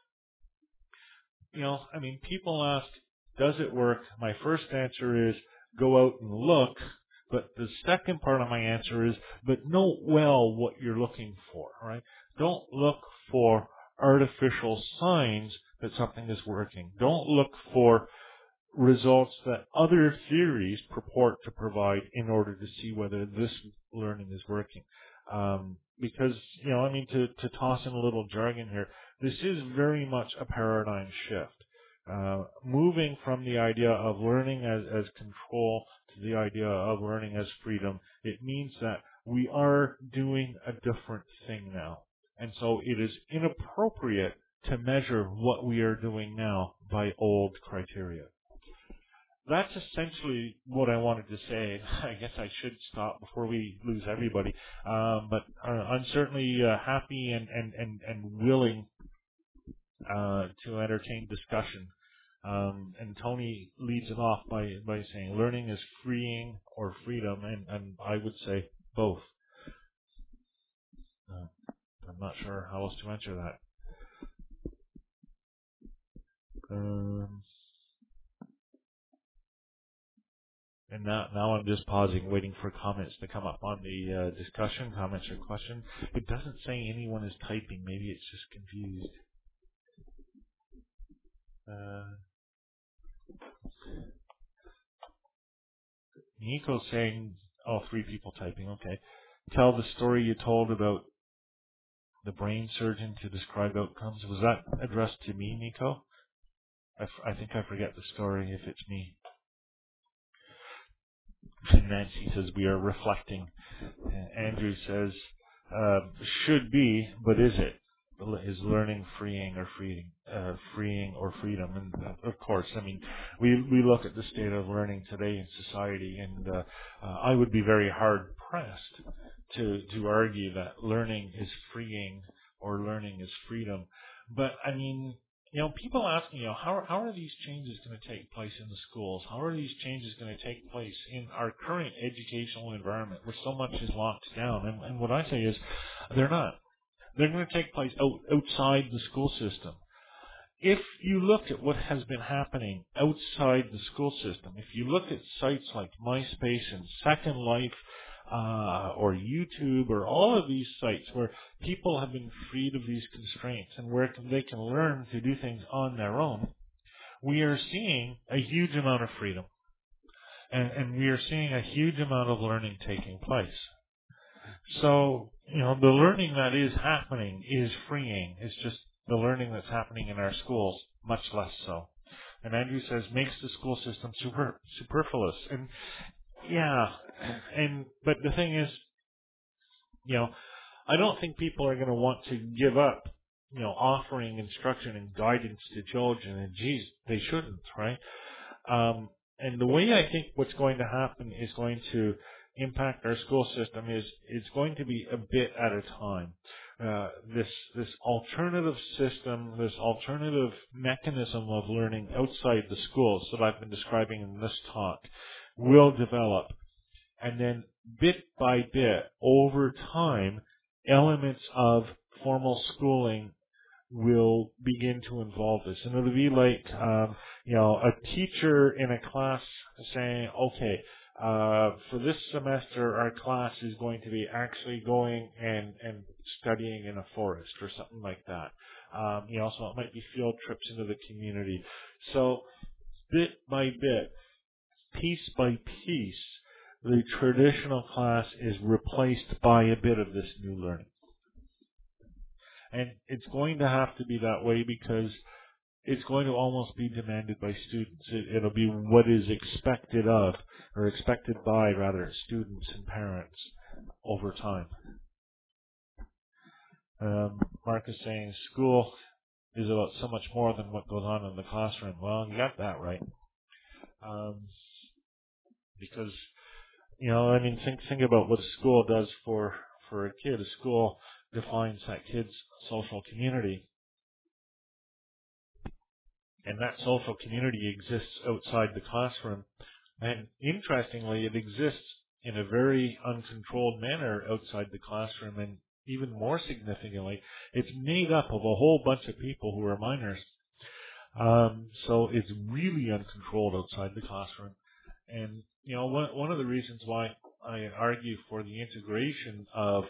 people ask, does it work? My first answer is go out and look. But the second part of my answer is, but know well what you're looking for, right? Don't look for artificial signs that something is working. Don't look for results that other theories purport to provide in order to see whether this learning is working. Because, to toss in a little jargon here, this is very much a paradigm shift. Moving from the idea of learning as control to the idea of learning as freedom, it means that we are doing a different thing now. And so it is inappropriate to measure what we are doing now by old criteria. That's essentially what I wanted to say. I guess I should stop before we lose everybody. But I'm certainly happy and willing to entertain discussion. And Tony leads it off by saying learning is freeing or freedom, and I would say both. I'm not sure how else to answer that. And now I'm just pausing, waiting for comments to come up on the discussion, comments or questions. It doesn't say anyone is typing. Maybe it's just confused. Nico's saying, oh, 3 people typing, okay. Tell the story you told about the brain surgeon to describe outcomes. Was that addressed to me, Nico? I think I forget the story if it's me. Nancy says we are reflecting. Andrew says, should be, but is it? Is learning freeing or freedom? And of course, we look at the state of learning today in society, and I would be very hard pressed to argue that learning is freeing or learning is freedom. But people ask me, how are these changes going to take place in the schools? How are these changes going to take place in our current educational environment where so much is locked down? And what I say is, they're not. They're going to take place outside the school system. If you look at what has been happening outside the school system, if you look at sites like MySpace and Second Life, or YouTube, or all of these sites where people have been freed of these constraints and where they can learn to do things on their own, we are seeing a huge amount of freedom. And we are seeing a huge amount of learning taking place. So, the learning that is happening is freeing. It's just the learning that's happening in our schools, much less so. And Andrew says, makes the school system superfluous. And yeah, but the thing is, I don't think people are going to want to give up, offering instruction and guidance to children, and geez, they shouldn't, right? And the way I think what's going to happen is going to impact our school system is it's going to be a bit at a time. This alternative system, this alternative mechanism of learning outside the schools that I've been describing in this talk will develop. And then bit by bit, over time, elements of formal schooling will begin to involve this. And it'll be like, a teacher in a class saying, okay, for this semester, our class is going to be actually going and studying in a forest or something like that. So it might be field trips into the community. So bit by bit, piece by piece, the traditional class is replaced by a bit of this new learning. And it's going to have to be that way because it's going to almost be demanded by students. It'll be what is expected of, or expected by, rather, students and parents over time. Mark is saying school is about so much more than what goes on in the classroom. Well, you got that right. because, I mean, think about what a school does for a kid. A school defines that kid's social community, and that social community exists outside the classroom. And interestingly, it exists in a very uncontrolled manner outside the classroom, and even more significantly, it's made up of a whole bunch of people who are minors. So it's really uncontrolled outside the classroom. And, one of the reasons why I argue for the integration of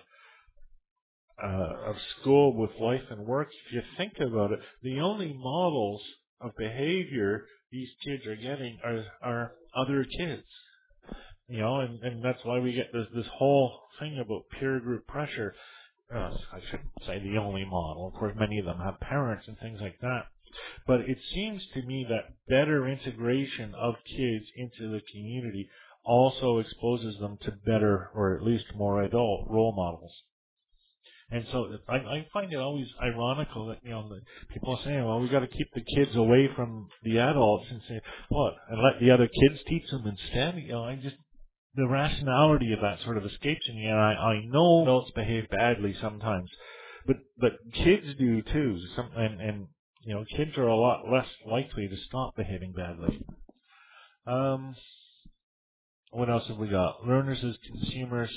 school with life and work, if you think about it, the only models of behavior these kids are getting are other kids. And that's why we get this whole thing about peer group pressure. I shouldn't say the only model. Of course, many of them have parents and things like that. But it seems to me that better integration of kids into the community also exposes them to better, or at least more adult role models. And so I find it always ironical that, the people are saying, well, we got to keep the kids away from the adults and say, what, and let the other kids teach them instead? The rationality of that sort of escapes me. And I know adults behave badly sometimes, but kids do too. And kids are a lot less likely to stop behaving badly. What else have we got? Learners as consumers.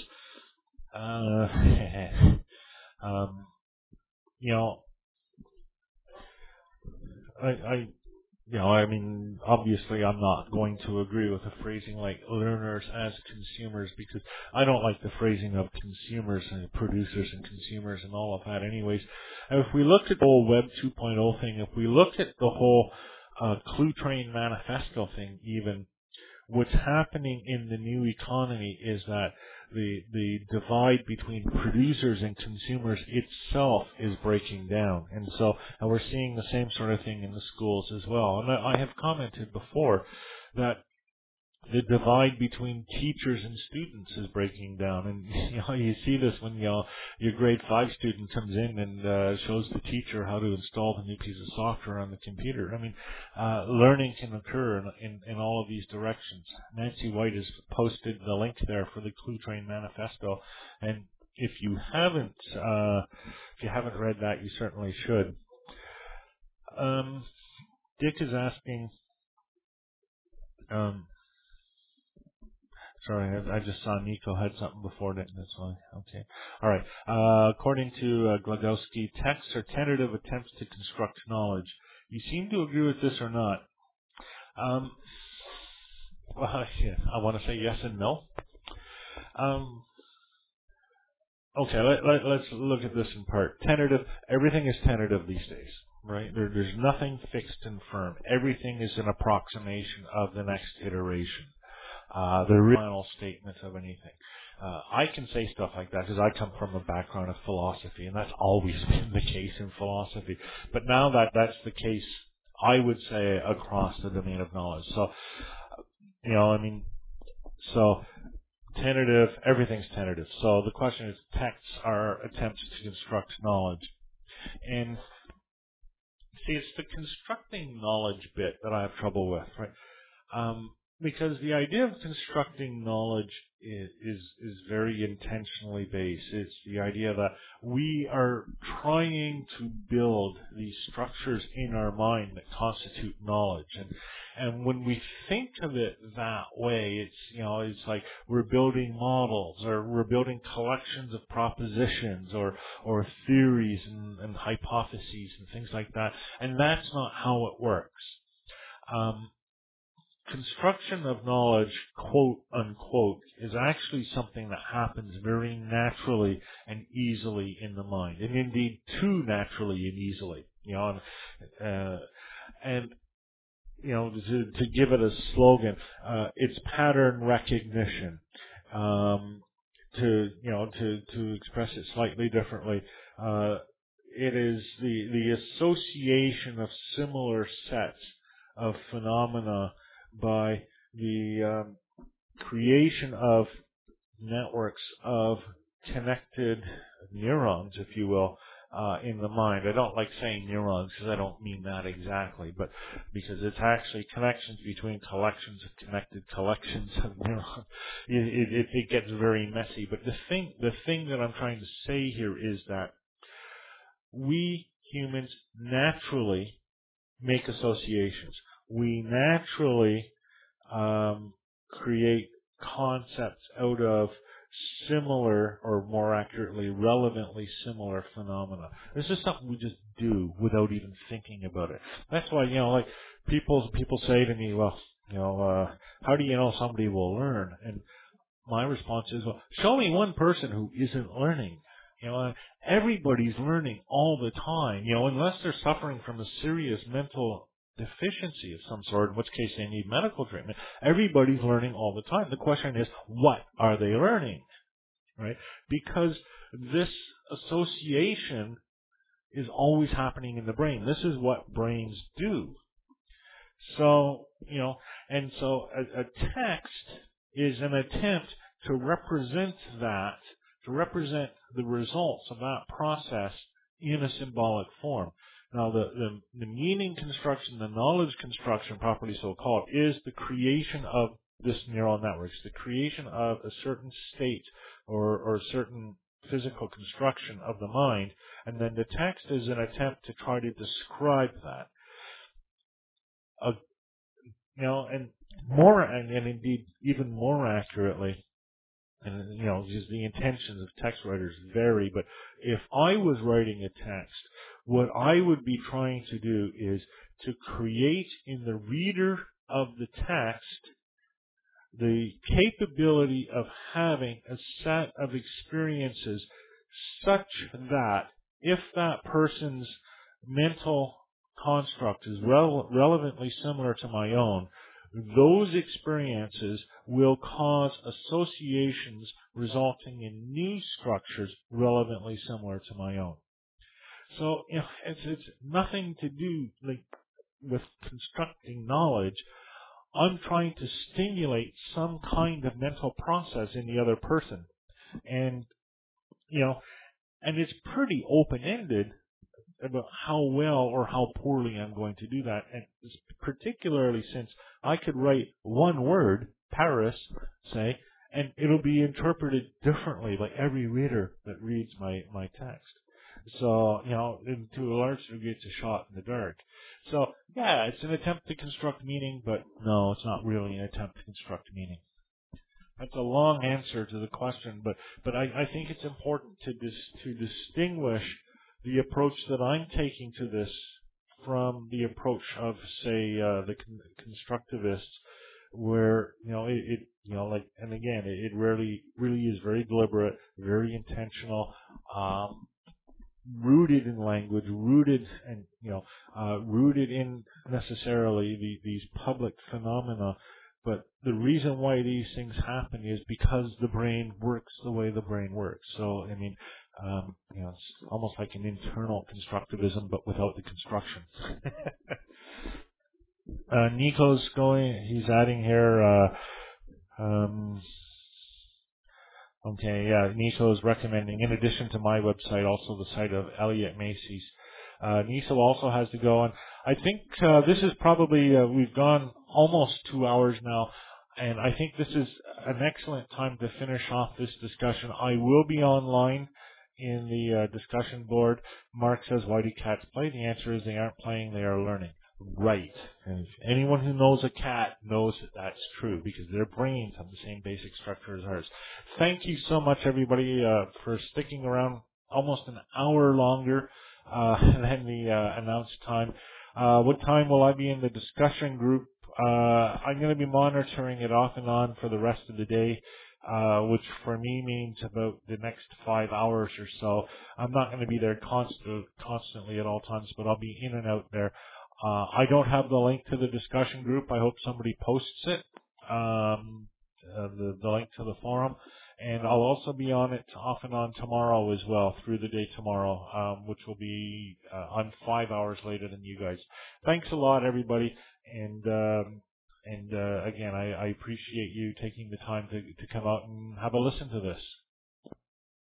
I mean, obviously I'm not going to agree with a phrasing like learners as consumers, because I don't like the phrasing of consumers and producers and consumers and all of that anyways. And if we look at the whole Web 2.0 thing, if we look at the whole Clue Train Manifesto thing even, what's happening in the new economy is that the divide between producers and consumers itself is breaking down. And we're seeing the same sort of thing in the schools as well. And I have commented before that the divide between teachers and students is breaking down. And you see this when your grade 5 student comes in and shows the teacher how to install the new piece of software on the computer. I mean, learning can occur in all of these directions. Nancy White has posted the link there for the Clue Train Manifesto, and if you haven't read that, you certainly should. Dick is asking. Sorry, I just saw Nico had something before that. That's why. Okay. All right. According to Glagowski, texts are tentative attempts to construct knowledge. You seem to agree with this or not? Well, yeah, I want to say yes and no. Okay, let's look at this in part. Tentative. Everything is tentative these days, right? There's nothing fixed and firm. Everything is an approximation of the next iteration. The real final statement of anything. I can say stuff like that because I come from a background of philosophy, and that's always been the case in philosophy. But now that's the case, I would say, across the domain of knowledge. So, tentative, everything's tentative. So the question is, texts are attempts to construct knowledge. And see, it's the constructing knowledge bit that I have trouble with, right? Because the idea of constructing knowledge is very intentionally based. It's the idea that we are trying to build these structures in our mind that constitute knowledge. And when we think of it that way, it's like we're building models, or we're building collections of propositions or theories and hypotheses and things like that. And that's not how it works. Construction of knowledge, quote unquote, is actually something that happens very naturally and easily in the mind, and indeed too naturally and easily. To give it a slogan, it's pattern recognition. To express it slightly differently, it is the association of similar sets of phenomena by the creation of networks of connected neurons, if you will, in the mind. I don't like saying neurons because I don't mean that exactly, but because it's actually connections between collections of connected collections of neurons. It gets very messy. But the thing that I'm trying to say here is that we humans naturally make associations. We naturally create concepts out of similar, or more accurately, relevantly similar phenomena. This is something we just do without even thinking about it. That's why, like people say to me, well, how do you know somebody will learn? And my response is, well, show me one person who isn't learning. Everybody's learning all the time, unless they're suffering from a serious mental deficiency of some sort, in which case they need medical treatment. Everybody's learning all the time. The question is, what are they learning? Right? Because this association is always happening in the brain. This is what brains do. So, and so a text is an attempt to represent that, to represent the results of that process in a symbolic form. Now, the meaning construction, the knowledge construction, properly so called, is the creation of this neural network. It's the creation of a certain state or certain physical construction of the mind, and then the text is an attempt to try to describe that. And indeed even more accurately, and just the intentions of text writers vary, but if I was writing a text, what I would be trying to do is to create in the reader of the text the capability of having a set of experiences such that if that person's mental construct is relevantly similar to my own, those experiences will cause associations resulting in new structures relevantly similar to my own. So it's nothing to do with constructing knowledge. I'm trying to stimulate some kind of mental process in the other person. And, and it's pretty open-ended about how well or how poorly I'm going to do that. And particularly since I could write one word, Paris, say, and it'll be interpreted differently by every reader that reads my text. So, and to a large degree, it's a shot in the dark. So, yeah, it's an attempt to construct meaning, but no, it's not really an attempt to construct meaning. That's a long answer to the question, but I think it's important to distinguish the approach that I'm taking to this from the approach of, say, the constructivists, where and again, it really is very deliberate, very intentional, rooted in language, rooted in necessarily these public phenomena. But the reason why these things happen is because the brain works the way the brain works. So, I mean, it's almost like an internal constructivism, but without the construction. Nico's he's adding here, okay, yeah, Nico is recommending, in addition to my website, also the site of Elliot Macy's. Nico also has to go, and I think this is probably, we've gone almost 2 hours now, and I think this is an excellent time to finish off this discussion. I will be online in the discussion board. Mark says, why do cats play? The answer is they aren't playing, they are learning. Right. And anyone who knows a cat knows that that's true, because their brains have the same basic structure as ours. Thank you so much, everybody, for sticking around almost an hour longer than the announced time. What time will I be in the discussion group? I'm going to be monitoring it off and on for the rest of the day, which for me means about the next 5 hours or so. I'm not going to be there constantly at all times, but I'll be in and out there. I don't have the link to the discussion group. I hope somebody posts it, the link to the forum. And I'll also be on it off and on tomorrow as well, through the day tomorrow, which will be on 5 hours later than you guys. Thanks a lot, everybody. And again, I appreciate you taking the time to come out and have a listen to this.